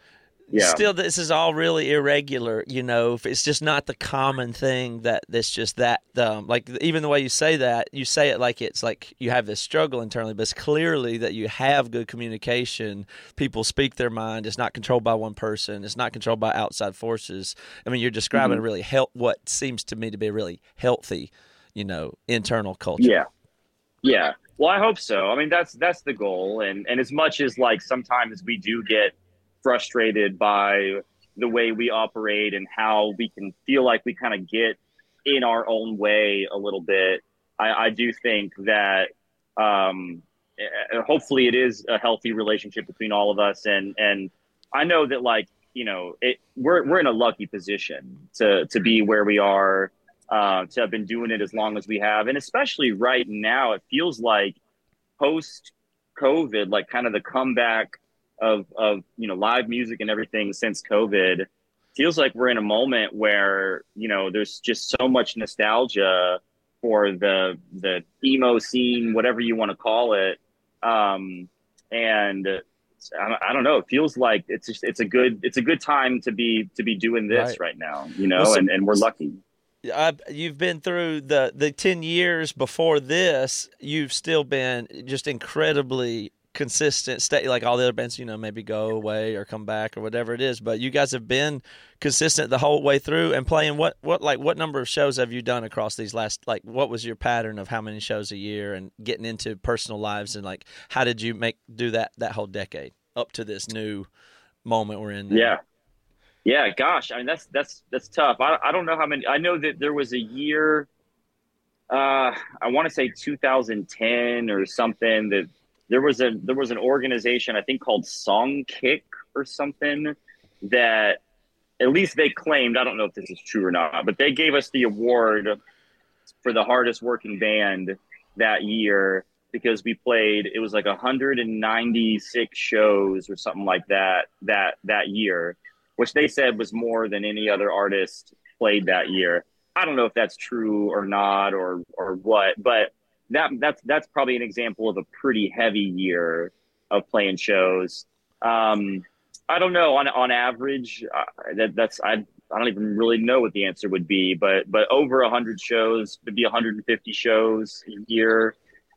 A: Yeah.
B: Still, this is all really irregular, you know. If it's just not the common thing that that's just that, um, like even the way you say that, you say it like it's like you have this struggle internally, but it's clearly that you have good communication. People speak their mind. It's not controlled by one person. It's not controlled by outside forces. I mean, you're describing
A: Mm-hmm.
B: a really health, what seems to me to be a really healthy, you know, internal culture.
A: Yeah. Yeah. Well, I hope so. I mean, that's that's the goal. And and as much as like sometimes we do get frustrated by the way we operate and how we can feel like we kind of get in our own way a little bit, I, I do think that um, hopefully it is a healthy relationship between all of us. And and I know that like, you know, it, we're we're in a lucky position to to be where we are, uh, to have been doing it as long as we have. And especially right now, it feels like post COVID, like kind of the comeback of, of, you know, live music and everything since COVID, feels like we're in a moment where, you know, there's just so much nostalgia for the, the emo scene, whatever you want to call it. Um, and I, I don't know, it feels like it's just, it's a good, it's a good time to be, to be doing this
B: Right.
A: right now, you know,
B: Well, so-
A: and, and we're lucky.
B: I, you've been through the, the ten years before this. You've still been just incredibly consistent. Stay like all the other bands, you know, maybe go away or come back or whatever it is. But you guys have been consistent the whole way through and playing. What what like what number of shows have you done across these last? Like, what was your pattern of how many shows a year and getting into personal lives and like how did you make do that that whole decade up to this new moment we're in now?
A: Yeah. Yeah, gosh, I mean that's that's that's tough. I I don't know how many. I know that there was a year, uh, I want to say two thousand ten or something, that there was a there was an organization I think called Songkick or something that at least they claimed. I don't know if this is true or not, but they gave us the award for the hardest working band that year because we played. It was like one hundred ninety-six shows or something like that that that year, which they said was more than any other artist played that year. I don't know if that's true or not or or what, but that that's that's probably an example of a pretty heavy year of playing shows. Um, I don't know on on average. Uh, that that's I I don't even really know what the answer would be, but but over a hundred shows, maybe one hundred fifty shows a year.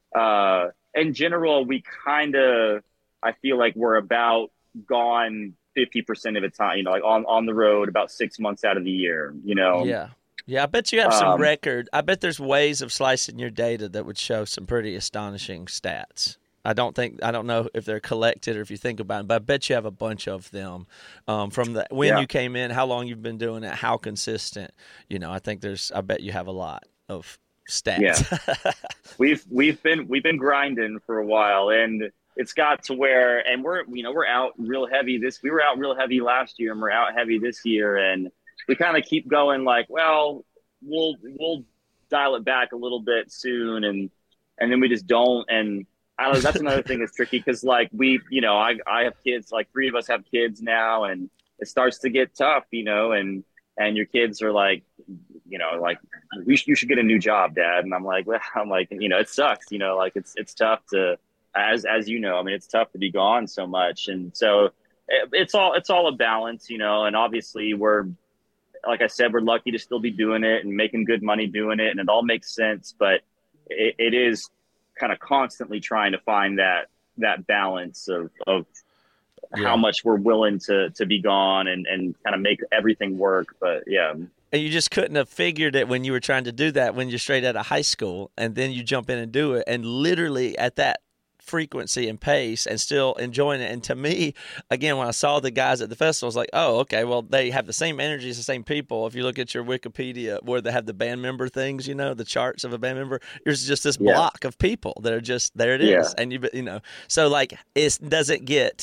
A: Uh, in general, we kind of I feel like we're about gone fifty percent of the time, you know, like on, on the road about six months out of the year, you know?
B: Yeah. Yeah. I bet you have some
A: Um,
B: record. I bet there's ways of slicing your data that would show some pretty astonishing stats. I don't think, I don't know if they're collected or if you think about it, but I bet you have a bunch of them um, from the, when
A: Yeah.
B: you came in, how long you've been doing it, how consistent, you know, I think there's, I bet you have a lot of stats.
A: Yeah. we've, we've been, we've been grinding for a while, and it's got to where, and we're, you know, we're out real heavy this, we were out real heavy last year and we're out heavy this year. And we kind of keep going like, well, we'll, we'll dial it back a little bit soon. And, and then we just don't. And I don't know, that's another thing that's tricky. Cause like we, you know, I, I have kids, like three of us have kids now, and it starts to get tough, you know, and, and your kids are like, you know, like we sh- you should get a new job, Dad. And I'm like, well, I'm like, you know, it sucks, you know, like it's, it's tough to, as, as you know, I mean, it's tough to be gone so much. And so it, it's all, it's all a balance, you know, and obviously we're, like I said, we're lucky to still be doing it and making good money doing it. And it all makes sense, but it, it is kind of constantly trying to find that, that balance of, of
B: Yeah.
A: how much we're willing to, to be gone and, and kind of make everything work. But yeah.
B: And you just couldn't have figured it when you were trying to do that when you're straight out of high school, and then you jump in and do it, and literally at that frequency and pace and still enjoying it. And to me, again, when I saw the guys at the festival, I was like, oh, okay, well, they have the same energy as the same people. If you look at your Wikipedia where they have the band member things, you know, the charts of a band member, there's just this
A: Yeah.
B: block of people that are just, there it is.
A: Yeah.
B: And you, you know, so like, it doesn't get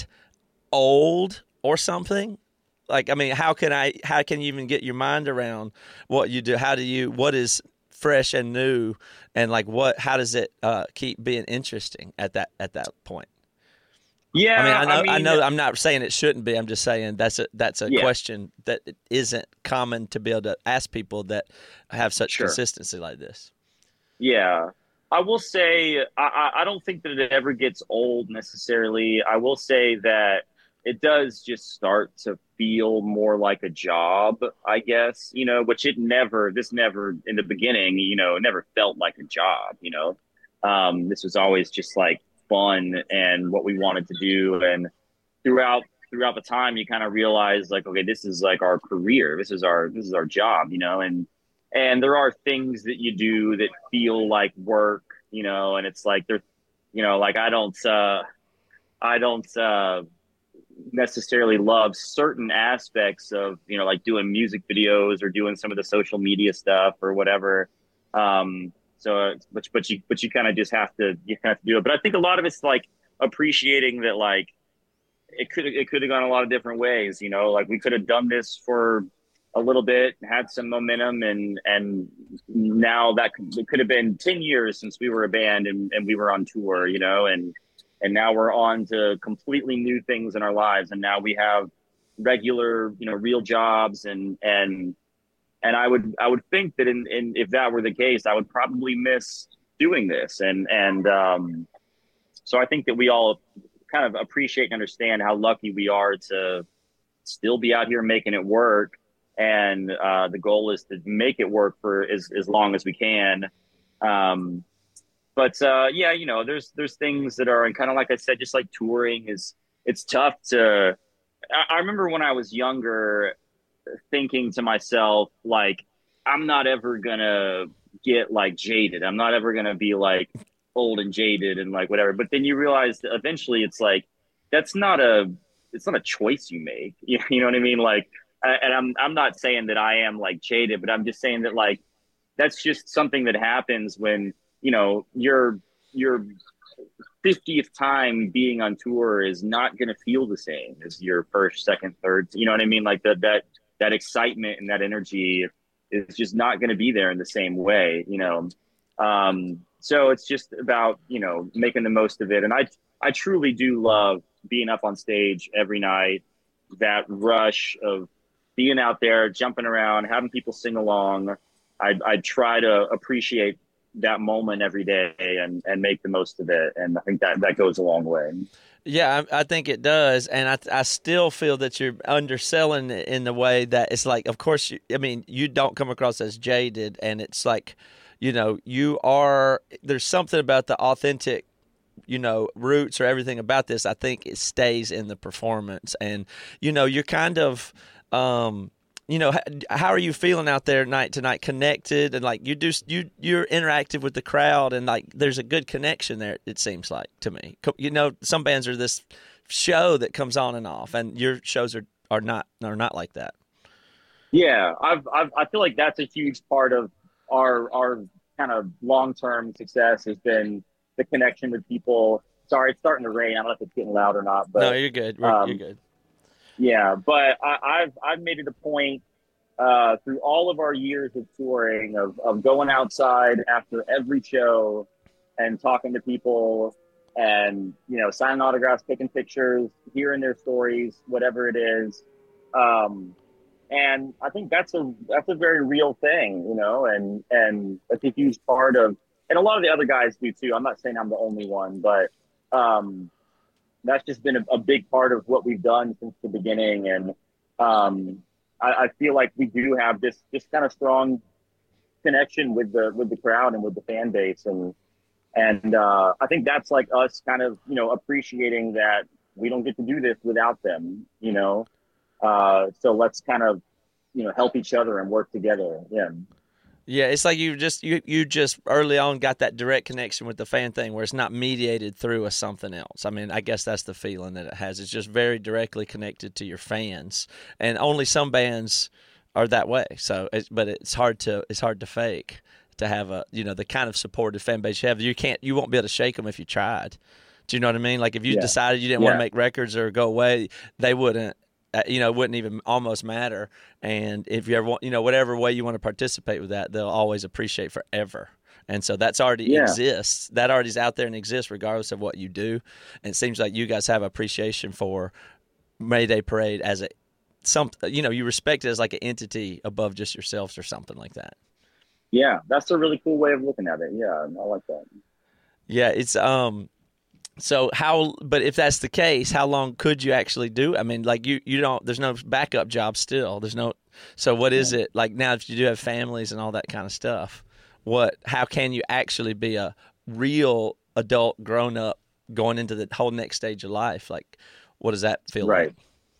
B: old or something. Like, I mean, how can I, how can you even get your mind around what you do? How do you, what is fresh and new, and like what, how does it uh, keep being interesting at that, at that point?
A: Yeah.
B: I mean, I know, I,
A: mean,
B: know I'm not saying it shouldn't be. I'm just saying that's a, that's a
A: Yeah.
B: question that isn't common to be able to ask people that have such
A: Sure.
B: consistency like this.
A: Yeah. I will say, I, I I don't think that it ever gets old necessarily. I will say that it does just start to feel more like a job, I guess, you know, which it never, this never in the beginning, you know, it never felt like a job, you know. Um, this was always just like fun and what we wanted to do. And throughout throughout the time, you kind of realize like, okay, this is like our career. This is our this is our job, you know. And and there are things that you do that feel like work, you know, and it's like they're, you know, like I don't uh, I don't uh, necessarily love certain aspects of, you know, like doing music videos or doing some of the social media stuff or whatever. Um, so, but but you but you kind of just have to you have to do it. But I think a lot of it's like appreciating that, like it could it could have gone a lot of different ways. You know, like we could have done this for a little bit, had some momentum, and and now that could, it could have been ten years since we were a band and, and we were on tour. You know, and and now we're on to completely new things in our lives, and now we have regular, you know, real jobs, and and and I would I would think that in, in if that were the case, I would probably miss doing this, and and um, so I think that we all kind of appreciate and understand how lucky we are to still be out here making it work, and uh, the goal is to make it work for as as long as we can. Um, But uh, yeah, you know, there's there's things that are, and kind of like I said, just like touring is, it's tough to. I, I remember when I was younger, thinking to myself like, I'm not ever gonna get like jaded. I'm not ever gonna be like old and jaded and like whatever. But then you realize that eventually it's like that's not a it's not a choice you make. You, you know what I mean? Like, and I'm I'm not saying that I am like jaded, but I'm just saying that like that's just something that happens when, you know, your your fiftieth time being on tour is not going to feel the same as your first, second, third. You know what I mean? Like that that that excitement and that energy is just not going to be there in the same way. You know, um, so it's just about, you know, making the most of it. And I I truly do love being up on stage every night. That rush of being out there, jumping around, having people sing along. I I try to appreciate that moment every day and and make the most of it, and I think that that goes a long way.
B: Yeah, I, I think it does, and I I still feel that you're underselling it in the way that it's like, of course, you, I mean, you don't come across as jaded, and it's like, you know, you are. There's something about the authentic, you know, roots or everything about this. I think it stays in the performance, and you know, you're kind of. Um, You know, how are you feeling out there night to night, connected, and like you do, you you're interactive with the crowd, and like there's a good connection there. It seems like to me. You know, some bands are this show that comes on and off, and your shows are, are not are not like that.
A: Yeah, I've, I've I feel like that's a huge part of our our kind of long term success has been the connection with people. Sorry, it's starting to rain. I don't know if it's getting loud or not, but
B: no, you're good.
A: Um,
B: you're good.
A: Yeah, but I, I've I've made it a point uh, through all of our years of touring of, of going outside after every show and talking to people and, you know, signing autographs, taking pictures, hearing their stories, whatever it is. Um, and I think that's a that's a very real thing, you know, and and that's a huge part of, and a lot of the other guys do too. I'm not saying I'm the only one, but um, that's just been a, a big part of what we've done since the beginning. And um, I, I feel like we do have this, this kind of strong connection with the, with the crowd and with the fan base. And, and uh, I think that's like us kind of, you know, appreciating that we don't get to do this without them, you know? Uh, so let's kind of, you know, help each other and work together. Yeah.
B: Yeah, it's like you just you you just early on got that direct connection with the fan thing where it's not mediated through a something else. I mean, I guess that's the feeling that it has. It's just very directly connected to your fans, and only some bands are that way. So, it's, but it's hard to it's hard to fake to have a you know the kind of supportive fan base you have. You can't you won't be able to shake them if you tried. Do you know what I mean? Like if you
A: yeah.
B: decided you didn't
A: yeah.
B: want to make records or go away, they wouldn't. Uh, you know, it wouldn't even almost matter. And if you ever want, you know, whatever way you want to participate with that, they'll always appreciate forever. And so that's already
A: yeah.
B: exists. That already's out there and exists regardless of what you do. And it seems like you guys have appreciation for Mayday Parade as a, some, you know, you respect it as like an entity above just yourselves or something like that.
A: Yeah. That's a really cool way of looking at it. Yeah. I like that.
B: Yeah. It's, um, So how, but if that's the case, how long could you actually do? I mean, like you, you don't, there's no backup job still. There's no, so what is it like now if you do have families and all that kind of stuff, what, how can you actually be a real adult grown up going into the whole next stage of life? Like, what does that feel
A: Right.
B: like?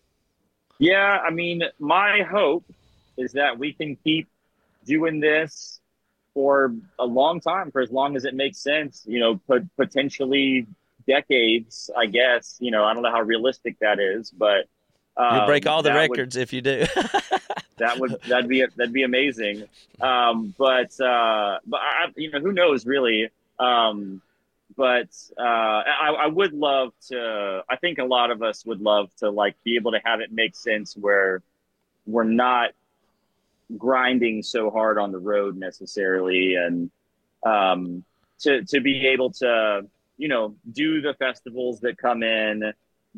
A: Yeah. I mean, my hope is that we can keep doing this for a long time, for as long as it makes sense, you know, pot- potentially decades, I guess. You know, I don't know how realistic that is, but um,
B: You'll break all the
A: that
B: records
A: would,
B: if you do.
A: that would that'd be that'd be amazing. Um, but uh, but I, you know, who knows really? Um, but uh, I, I would love to. I think a lot of us would love to like be able to have it make sense where we're not grinding so hard on the road necessarily, and um, to to be able to, you know, do the festivals that come in,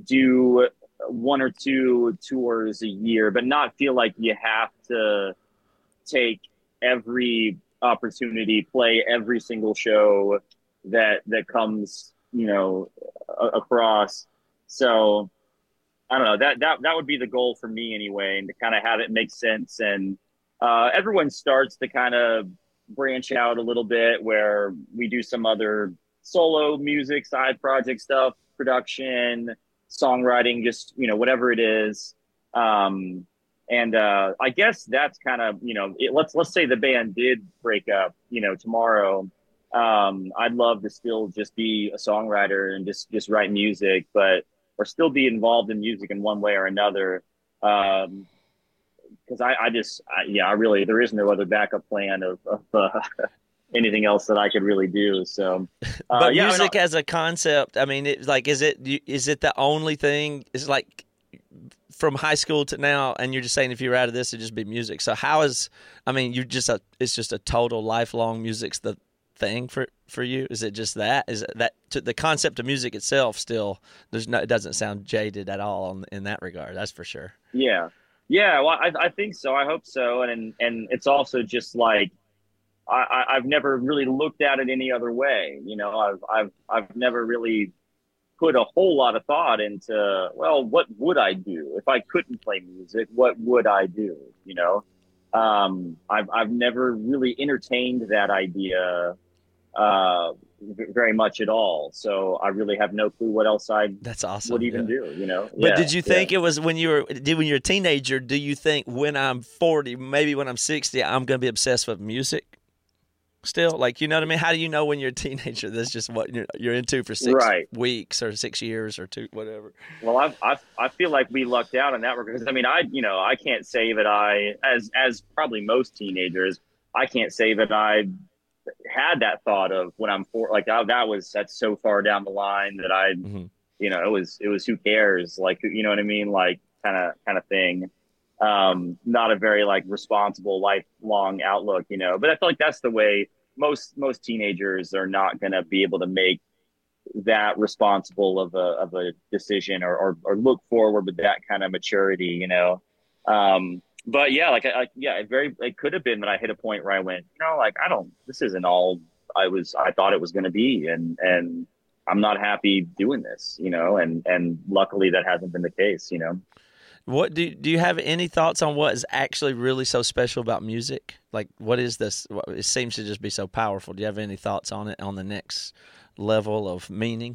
A: do one or two tours a year, but not feel like you have to take every opportunity, play every single show that that comes, you know, a- across. So I don't know, that that that would be the goal for me anyway, and to kind of have it make sense. And uh, everyone starts to kind of branch out a little bit, where we do some other solo music, side project stuff, production, songwriting, just, you know, whatever it is. Um, and uh, I guess that's kind of, you know, it, let's let's say the band did break up, you know, tomorrow. Um, I'd love to still just be a songwriter and just just write music, but or still be involved in music in one way or another. Um, because I, I just, I, yeah, I really, there is no other backup plan of, of uh, anything else that I could really do. So, uh,
B: But
A: yeah,
B: music
A: I mean,
B: as a concept, I mean, it's like, is it is it the only thing? Is like from high school to now, and you're just saying if you were out of this, it'd just be music. So how is, I mean, you just a, it's just a total lifelong music's the thing for for you? Is it just that? Is it that to the concept of music itself still? There's no, it doesn't sound jaded at all in, in that regard. That's for sure.
A: yeah, yeah. Well, I, I think so. I hope so. And and it's also just like I, I- I've never really looked at it any other way. You know, I've I've I've never really put a whole lot of thought into, well, what would I do if I couldn't play music? What would I do? You know, um, I've I've never really entertained that idea uh, v- very much at all. So I really have no clue what else I
B: That's awesome.
A: would even
B: Yeah.
A: do. You know,
B: But
A: yeah,
B: did you
A: yeah.
B: think it was when you were did when you're a teenager? Do you think when I'm forty, maybe when I'm sixty, I'm going to be obsessed with music? Still, like, you know what I mean? How do you know when you're a teenager that's just what you're, you're into for six
A: Right.
B: weeks or six years or two, whatever?
A: Well, I I I feel like we lucked out in that regard, because I mean, I you know I can't say that I, as as probably most teenagers, I can't say that I had that thought of when I'm four, like I, that was that's so far down the line that I,
B: Mm-hmm.
A: you know, it was it was who cares, like, you know what I mean, like kind of kind of thing. Um, not a very like responsible lifelong outlook, you know. But I feel like that's the way most most teenagers are not going to be able to make that responsible of a of a decision, or, or or look forward with that kind of maturity, you know. Um, but yeah, like I, I yeah, it very it could have been that I hit a point where I went, you know, like I don't, this isn't all I was I thought it was going to be, and and I'm not happy doing this, you know. And and luckily that hasn't been the case, you know.
B: What do do you have any thoughts on what is actually really so special about music? Like, what is this? what- It seems to just be so powerful. Do you have any thoughts on it, on the next level of meaning?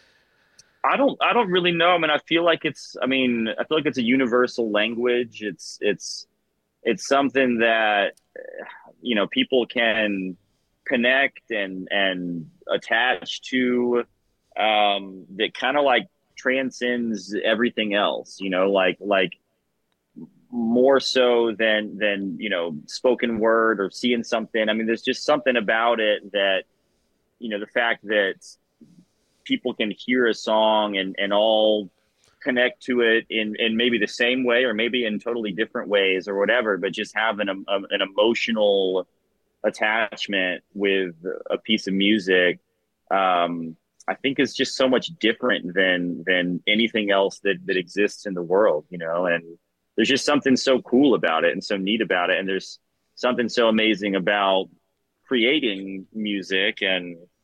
A: I don't I don't really know. I mean, I feel like it's I mean, I feel like it's a universal language. It's it's it's something that, you know, people can connect and and attach to, um that kind of like transcends everything else, you know, like like more so than than you know, spoken word or seeing something. I mean, there's just something about it that, you know, the fact that people can hear a song and, and all connect to it in, in maybe the same way or maybe in totally different ways or whatever, but just have an, um, an emotional attachment with a piece of music, um, I think is just so much different than, than anything else that, that exists in the world, you know. And there's just something so cool about it and so neat about it. And there's something so amazing about creating music and,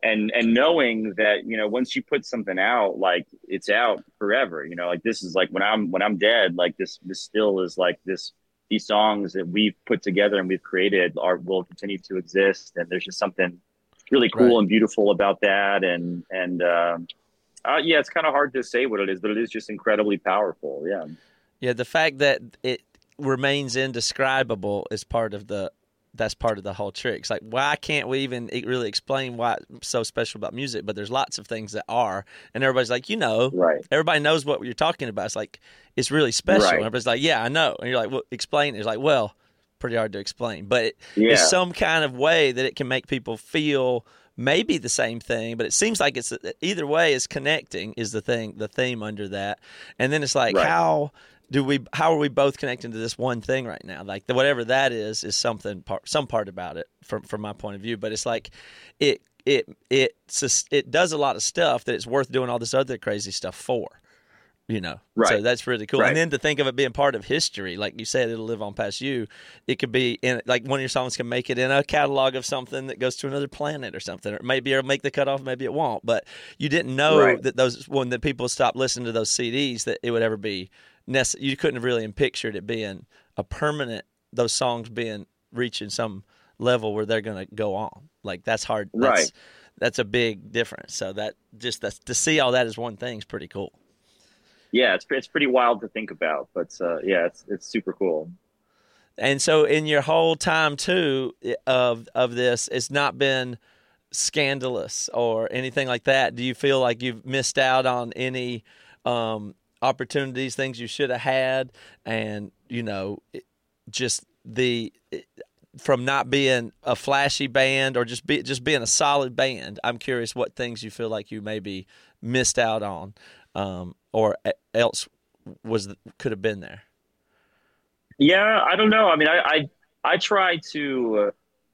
A: and and knowing that, you know, once you put something out, like it's out forever, you know, like this is like when I'm when I'm dead, like this this still is like this these songs that we've put together and we've created are will continue to exist, and there's just something really cool
B: Right.
A: and beautiful about that. And and um uh, yeah, it's kind of hard to say what it is, but it is just incredibly powerful. Yeah.
B: Yeah, the fact that it remains indescribable is part of the that's part of the whole trick. It's like, why can't we even e- really explain why it's so special about music? But there's lots of things that are, and everybody's like, you know,
A: Right.
B: everybody knows what you're talking about. It's like, it's really special.
A: Right.
B: And everybody's like, yeah, I know. And you're like, well, explain. It's like, well, pretty hard to explain, but it,
A: Yeah.
B: it's some kind of way that it can make people feel maybe the same thing, but it seems like it's either way is connecting is the thing, the theme under that. And then it's like,
A: Right.
B: how do we, how are we both connecting to this one thing right now? Like the, whatever that is, is something part, some part about it from, from my point of view, but it's like it, it, it, it does a lot of stuff that it's worth doing all this other crazy stuff for, you know?
A: Right.
B: So that's really cool.
A: Right.
B: And then to think of it being part of history, like you said, it'll live on past you. It could be in, like one of your songs can make it in a catalog of something that goes to another planet or something, or maybe it'll make the cutoff, maybe it won't, but you didn't know
A: Right.
B: that those, when the people stopped listening to those C Ds, that it would ever be necess- you couldn't have really pictured it being a permanent, those songs being reaching some level where they're going to go on. Like that's hard. That's,
A: Right.
B: That's a big difference. So that just that's, to see all that as one thing is pretty cool.
A: Yeah, it's it's pretty wild to think about, but uh, yeah, it's it's super cool.
B: And so in your whole time too of of this, it's not been scandalous or anything like that. Do you feel like you've missed out on any um, opportunities, things you should have had, and you know, it, just the it, from not being a flashy band or just be just being a solid band? I'm curious what things you feel like you maybe missed out on, um, or else was could have been there.
A: Yeah, I don't know. I mean, I I, I try to.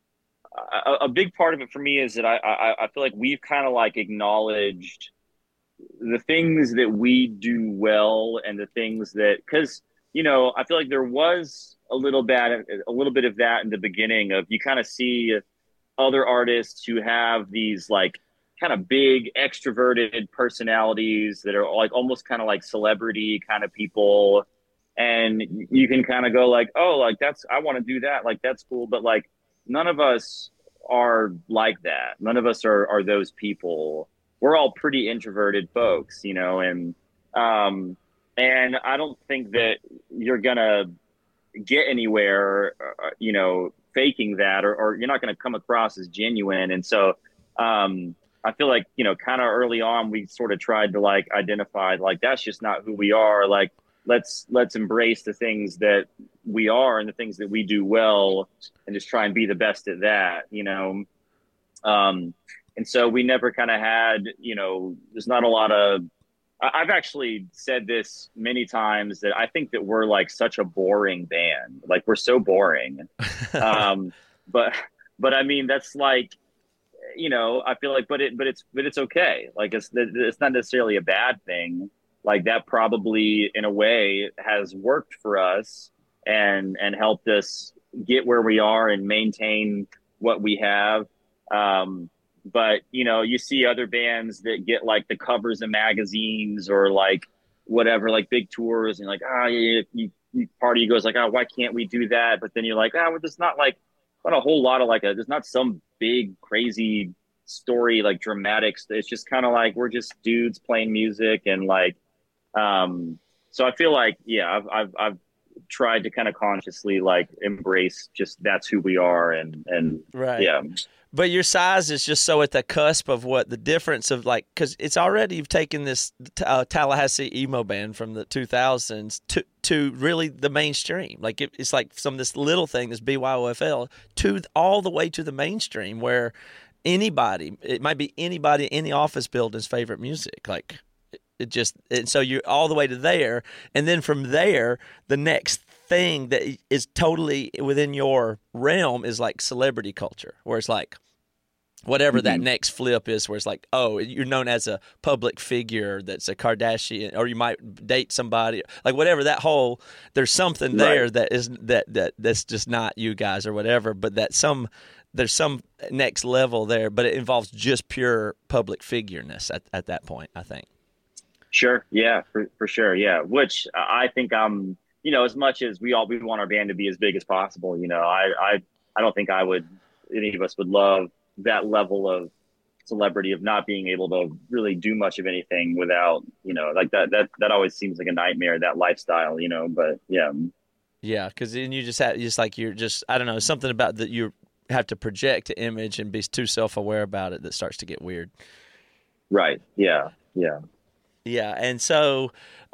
A: Uh, a, a big part of it for me is that I I, I feel like we've kind of like acknowledged the things that we do well and the things that, because you know, I feel like there was a little bit a little bit of that in the beginning of you kind of see other artists who have these like kind of big extroverted personalities that are like almost kind of like celebrity kind of people. And you can kind of go like, oh, like that's, I want to do that. Like, that's cool. But like, none of us are like that. None of us are, are those people. We're all pretty introverted folks, you know? And, um, and I don't think that you're going to get anywhere, uh, you know, faking that, or, or you're not going to come across as genuine. And so, um, I feel like, you know, kind of early on, we sort of tried to like identify, like, that's just not who we are. Like, let's, let's embrace the things that we are and the things that we do well and just try and be the best at that, you know? Um, and so we never kind of had, you know, there's not a lot of, I- I've actually said this many times that I think that we're like such a boring band. Like we're so boring. um, but, but I mean, that's like, you know, I feel like, but it, but it's, but it's okay. Like it's, it's not necessarily a bad thing. Like that probably in a way has worked for us and, and helped us get where we are and maintain what we have. Um, but you know, you see other bands that get like the covers of magazines or like whatever, like big tours, and like, ah, oh, you, you, you, part of you goes like, oh, why can't we do that? But then you're like, ah, oh, well, there's not like, not a whole lot of like a, there's not some big crazy story, like dramatics. It's just kind of like, we're just dudes playing music. And like, um, so I feel like, yeah, I've, I've, I've tried to kind of consciously like embrace just that's who we are. And, and
B: right.
A: Yeah.
B: But your size is just so at the cusp of what the difference of like, because it's already you've taken this uh, Tallahassee emo band from the two thousands to to really the mainstream. Like it, it's like some of this little thing, this B Y O F L, to all the way to the mainstream where anybody, it might be anybody in the office building's favorite music. Like it, it just, and so you're all the way to there, and then from there, the next thing that is totally within your realm is like celebrity culture, where it's like whatever
A: Mm-hmm.
B: that next flip is, where it's like, oh, you're known as a public figure that's a Kardashian, or you might date somebody, like whatever that whole, there's something there
A: Right.
B: that is that that that's just not you guys or whatever, but that some there's some next level there, but it involves just pure public figureness at, at that point, I think.
A: Sure. Yeah, for, for sure. Yeah. Which I think I'm, you know, as much as we all, we want our band to be as big as possible, you know, I, I, I don't think I would, any of us would love that level of celebrity of not being able to really do much of anything without, you know, like that, that, that always seems like a nightmare, that lifestyle, you know, but yeah.
B: Yeah. Cause then you just have, just like you're just, I don't know, something about that you have to project an image and be too self-aware about it that starts to get weird.
A: Right. Yeah. Yeah.
B: Yeah, and so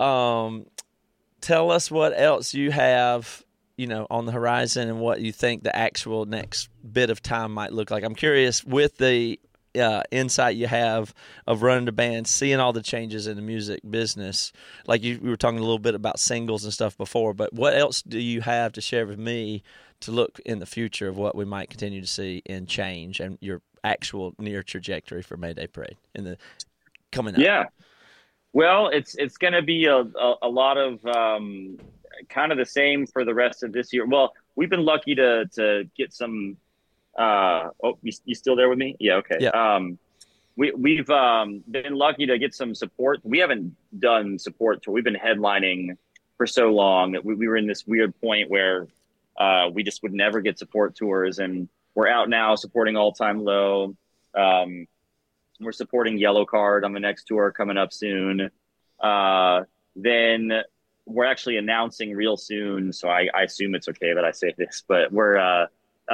B: um, tell us what else you have, you know, on the horizon and what you think the actual next bit of time might look like. I'm curious, with the uh, insight you have of running the band, seeing all the changes in the music business, like you, we were talking a little bit about singles and stuff before, but what else do you have to share with me to look in the future of what we might continue to see in change and your actual near trajectory for Mayday Parade in the coming up?
A: Yeah. Well, it's it's going to be a, a, a lot of um, kind of the same for the rest of this year. Well, we've been lucky to to get some. Uh, oh, you, you still there with me? Yeah. Okay.
B: Yeah.
A: Um, we we've um, been lucky to get some support. We haven't done support tour. We've been headlining for so long that we, we were in this weird point where uh, we just would never get support tours, and we're out now supporting All Time Low. Um, We're supporting Yellow Card on the next tour coming up soon. Uh, then we're actually announcing real soon, so I, I assume it's okay that I say this, but we're uh,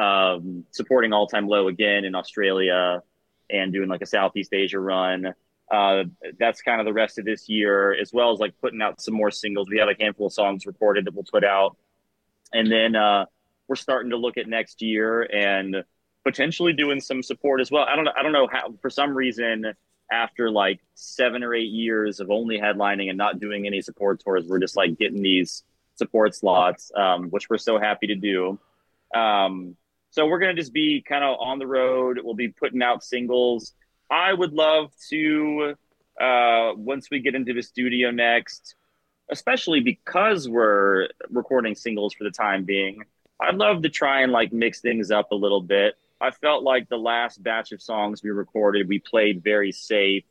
A: um, supporting All Time Low again in Australia and doing like a Southeast Asia run. Uh, that's kind of the rest of this year, as well as like putting out some more singles. We have a handful of songs recorded that we'll put out. And then uh, we're starting to look at next year and potentially doing some support as well. I don't know. I don't know how, for some reason, after like seven or eight years of only headlining and not doing any support tours, we're just like getting these support slots, um, which we're so happy to do. Um, so we're going to just be kind of on the road. We'll be putting out singles. I would love to, uh, once we get into the studio next, especially because we're recording singles for the time being, I'd love to try and like mix things up a little bit. I felt like the last batch of songs we recorded, we played very safe,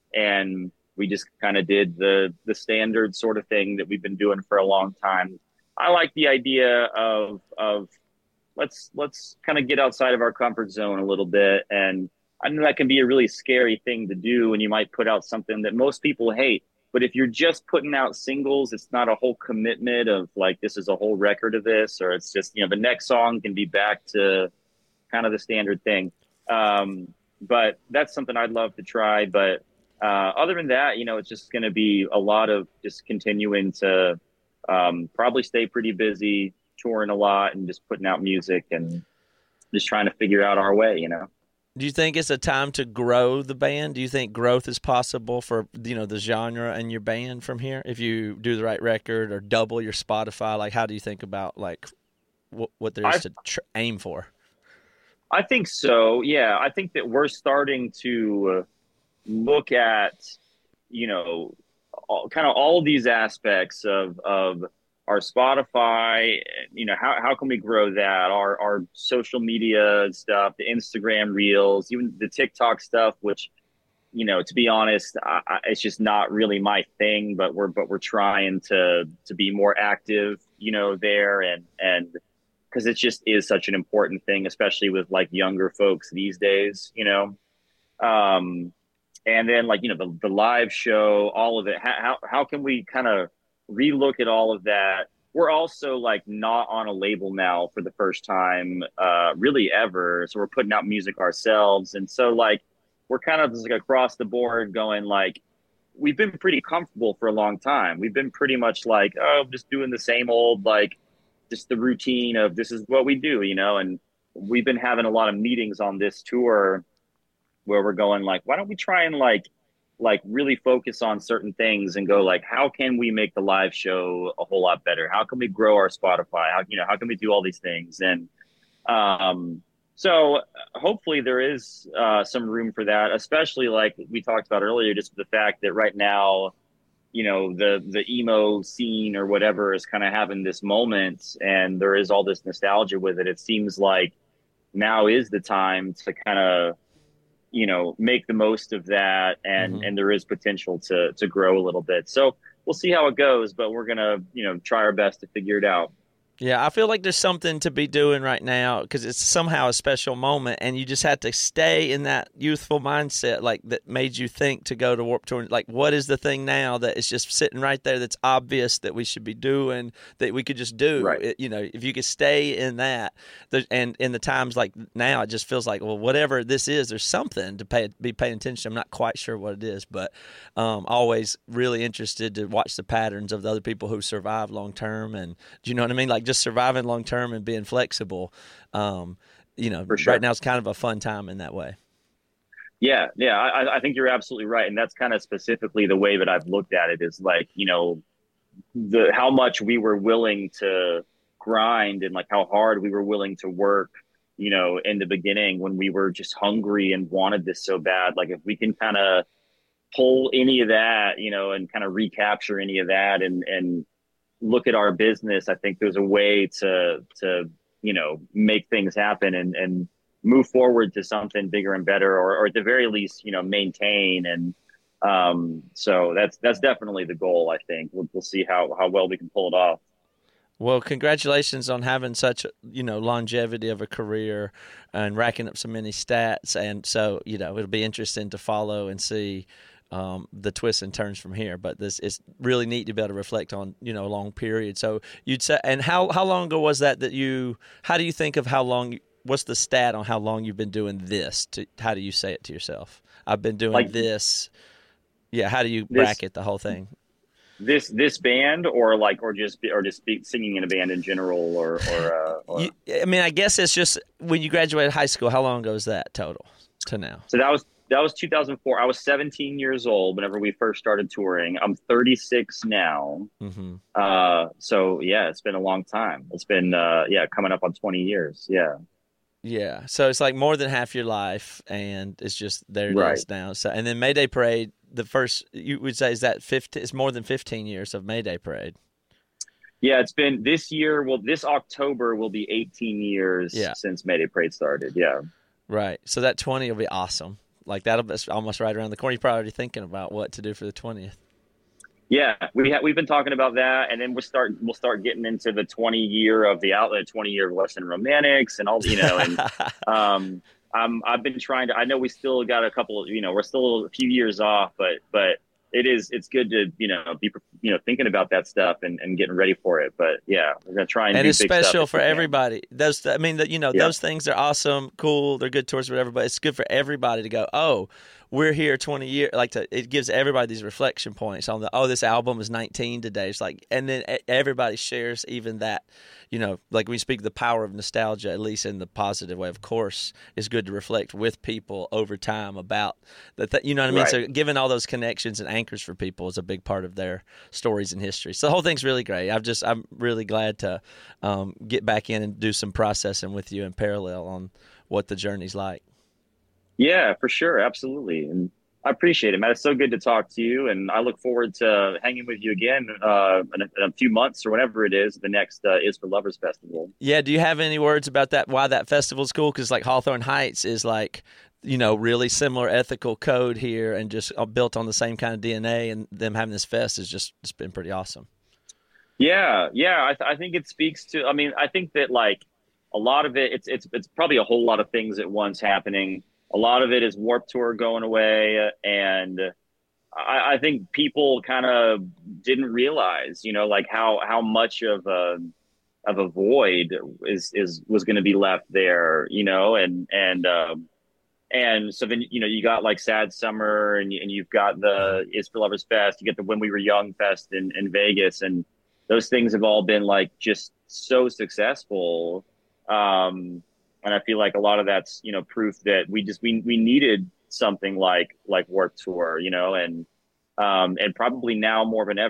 A: and we just kind of did the the standard sort of thing that we've been doing for a long time. I like the idea of of let's let's kind of get outside of our comfort zone a little bit, and I know that can be a really scary thing to do, and you might put out something that most people hate. But if you're just putting out singles, it's not a whole commitment of like this is a whole record of this, or it's just, you know, the next song can be back to kind of the standard thing. Um, but that's something I'd love to try. But uh, other than that, you know, it's just going to be a lot of just continuing to um, probably stay pretty busy, touring a lot and just putting out music and just trying to figure out our way, you know.
B: Do you think it's a time to grow the band? Do you think growth is possible for, you know, the genre and your band from here if you do the right record or double your Spotify? Like, how do you think about like what, what there is I, to tr- aim for?
A: I think so. Yeah. I think that we're starting to look at, you know, all, kind of all of these aspects of, of our Spotify, you know, how, how can we grow that? Our, our social media stuff, the Instagram reels, even the TikTok stuff, which, you know, to be honest, I, I, it's just not really my thing, but we're, but we're trying to, to be more active, you know, there and, and, because it just is such an important thing, especially with like younger folks these days, you know. Um, and then like, you know, the, the live show, all of it. How how, how can we kind of relook at all of that? We're also like not on a label now for the first time, uh, really ever. So we're putting out music ourselves, and so like we're kind of just like across the board going like, we've been pretty comfortable for a long time. We've been pretty much like, oh, just doing the same old like. Just the routine of this is what we do, you know, and we've been having a lot of meetings on this tour where we're going like, why don't we try and like, like really focus on certain things and go like, how can we make the live show a whole lot better? How can we grow our Spotify? How, you know, how can we do all these things? And, um, So hopefully there is uh, some room for that, especially like we talked about earlier, just the fact that right now, you know, the the emo scene or whatever is kind of having this moment, and there is all this nostalgia with it. It seems like now is the time to kind of, you know, make the most of that, and
B: Hmm.
A: and there is potential to to grow a little bit. So we'll see how it goes, but we're gonna, you know, try our best to figure it out.
B: Yeah, I feel like there's something to be doing right now because it's somehow a special moment, and you just have to stay in that youthful mindset, like that made you think to go to Warped Tour. Like, what is the thing now that is just sitting right there that's obvious that we should be doing, that we could just do?
A: Right.
B: It, you know, if you could stay in that, there, and in the times like now, it just feels like, well, whatever this is, there's something to pay be paying attention. I'm not quite sure what it is, but um, always really interested to watch the patterns of the other people who survive long term, and do you know what I mean? Like just surviving long term and being flexible. Um, you know,
A: For sure.
B: right now it's kind of a fun time in that way.
A: Yeah, yeah, I, I think you're absolutely right, and that's kind of specifically the way that I've looked at it is like, you know, the how much we were willing to grind and like how hard we were willing to work, you know, in the beginning when we were just hungry and wanted this so bad. Like if we can kind of pull any of that, you know, and kind of recapture any of that and and look at our business, I think there's a way to to you know make things happen and and move forward to something bigger and better, or, or at the very least, you know, maintain. And um, so that's that's definitely the goal. I think we'll, we'll see how how well we can pull it off.
B: Well, congratulations on having such, you know, longevity of a career and racking up so many stats. And so, you know, it'll be interesting to follow and see um, the twists and turns from here. But this is really neat to be able to reflect on, you know, a long period. So you'd say, and how, how long ago was that that you, how do you think of how long, what's the stat on how long you've been doing this? To, how do you say it to yourself? I've been doing
A: Like
B: this. Yeah. How do you
A: this
B: bracket the whole thing?
A: this this band, or like, or just or just be singing in a band in general, or or, uh, or...
B: You, I mean, I guess it's just when you graduated high school. How long ago is that total to now?
A: So that was that was two thousand four. I was seventeen years old whenever we first started touring. I'm thirty-six now.
B: Mm-hmm.
A: Uh, so yeah, it's been a long time. It's been uh, yeah, coming up on twenty years. Yeah.
B: Yeah, so it's like more than half your life, and it's just there it
A: Right.
B: is now. So, and then Mayday Parade, the first you would say is that fifteen? It's more than fifteen years of Mayday Parade.
A: Yeah, it's been this year. Well, this October will be eighteen years
B: Yeah,
A: since Mayday Parade started. Yeah.
B: right. So that twenty will be awesome. Like that'll be almost right around the corner. You're probably already thinking about what to do for the twentieth.
A: Yeah, we ha- we've been talking about that, and then we'll start we'll start getting into the twenty year of the outlet, twenty year of Western Romantics, and all, you know. And um, I'm I've been trying to. I know we still got a couple of, you know, we're still a few years off, but but it is it's good to, you know, be, you know, thinking about that stuff and, and getting ready for it. But yeah, we're gonna try and
B: And
A: do
B: it's
A: big stuff
B: special
A: if
B: for
A: we can.
B: everybody. Those, I mean, the, you know,
A: Yeah.
B: those things are awesome, cool. They're good tours, whatever. But it's good for everybody to go, oh, we're here twenty years. Like to, it gives everybody these reflection points on the, oh, this album is nineteen today. It's like, and then e- everybody shares even that. You know, like we speak of the power of nostalgia, at least in the positive way. Of course, it's good to reflect with people over time about that. Th- you know what I mean?
A: Right.
B: So giving all those connections and anchors for people is a big part of their stories and history. So the whole thing's really great. I've just I'm really glad to um, get back in and do some processing with you in parallel on what the journey's like.
A: Yeah, for sure. Absolutely. And I appreciate it, Matt. It's so good to talk to you. And I look forward to hanging with you again uh, in, a, in a few months or whenever it is, the next uh, Is for Lovers Festival.
B: Yeah. Do you have any words about that? Why that festival's cool? Because like Hawthorne Heights is like, you know, really similar ethical code here and just uh, built on the same kind of D N A. And them having this fest is just it's been pretty awesome.
A: Yeah, yeah. I, th- I think it speaks to, I mean, I think that like a lot of it, it's, it's, it's probably a whole lot of things at once happening. A lot of it is Warped Tour going away, and I, I think people kind of didn't realize, you know, like how how much of a of a void is is was going to be left there, you know, and and um, and so then, you know, you got like Sad Summer, and and you've got the Is for Lovers Fest, you get the When We Were Young Fest in in Vegas, and those things have all been like just so successful. Um, And I feel like a lot of that's, you know, proof that we just we we needed something like like Warped Tour, you know, and um, and probably now more than ever.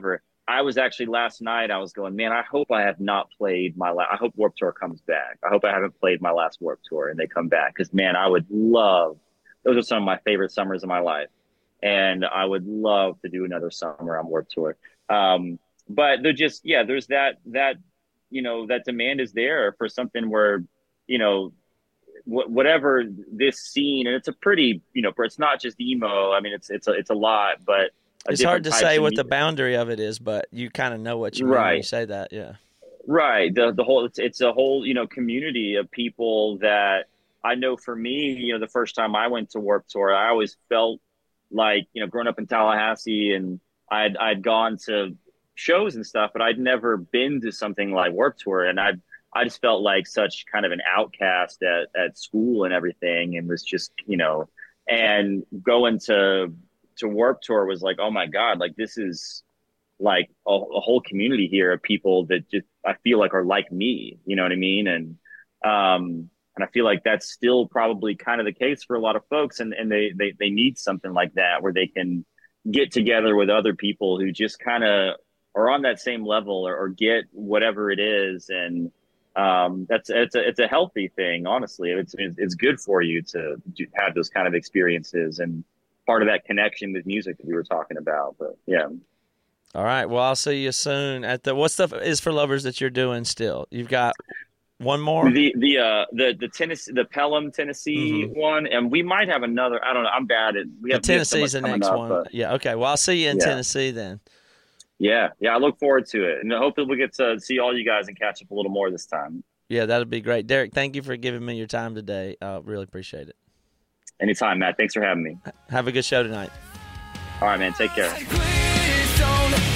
A: I was actually last night, I was going, man, I hope I have not played my last, I hope Warped Tour comes back. I hope I haven't played my last Warped Tour and they come back. Cause man, I would love, those are some of my favorite summers of my life. And I would love to do another summer on Warped Tour. Um, but they're just, yeah, there's that, that, you know, that demand is there for something where, you know, wh- whatever this scene, and it's a pretty, you know, it's not just emo. I mean, it's, it's a, it's a lot, but
B: it's hard to say what the boundary of it is, but you kind of know what you mean
A: right.
B: when you say that. Yeah.
A: Right. The, the whole, it's, it's a whole, you know, community of people that I know for me, you know, the first time I went to Warped Tour, I always felt like, you know, growing up in Tallahassee and I'd, I'd gone to shows and stuff, but I'd never been to something like Warped Tour. And I, I just felt like such kind of an outcast at, at school and everything. And was just, you know, and going to, to Warped Tour was like, oh my God, like this is like a, a whole community here of people that just, I feel like are like me, you know what I mean? And, um, and I feel like that's still probably kind of the case for a lot of folks. And, and they, they, they need something like that where they can get together with other people who just kind of are on that same level or, or get whatever it is. And um, that's, it's a, it's a healthy thing. Honestly, it's, it's good for you to have those kind of experiences and part of that connection with music that we were talking about. But yeah.
B: All right. Well, I'll see you soon at the, what stuff is for lovers that you're doing still? You've got one more?
A: The the uh the the Tennessee the Pelham Tennessee mm-hmm. one, and we might have another. I don't know. I'm bad at we
B: the
A: have
B: Tennessee's
A: so
B: the next
A: up,
B: one.
A: but,
B: yeah. Okay. Well, I'll see you in
A: yeah.
B: Tennessee then.
A: Yeah. Yeah. I look forward to it, and hopefully we get to see all you guys and catch up a little more this time.
B: Yeah, that'd be great, Derek. Thank you for giving me your time today. I uh, really appreciate it.
A: Anytime, Matt. Thanks for having me.
B: Have a good show tonight.
A: All right, man. Take care.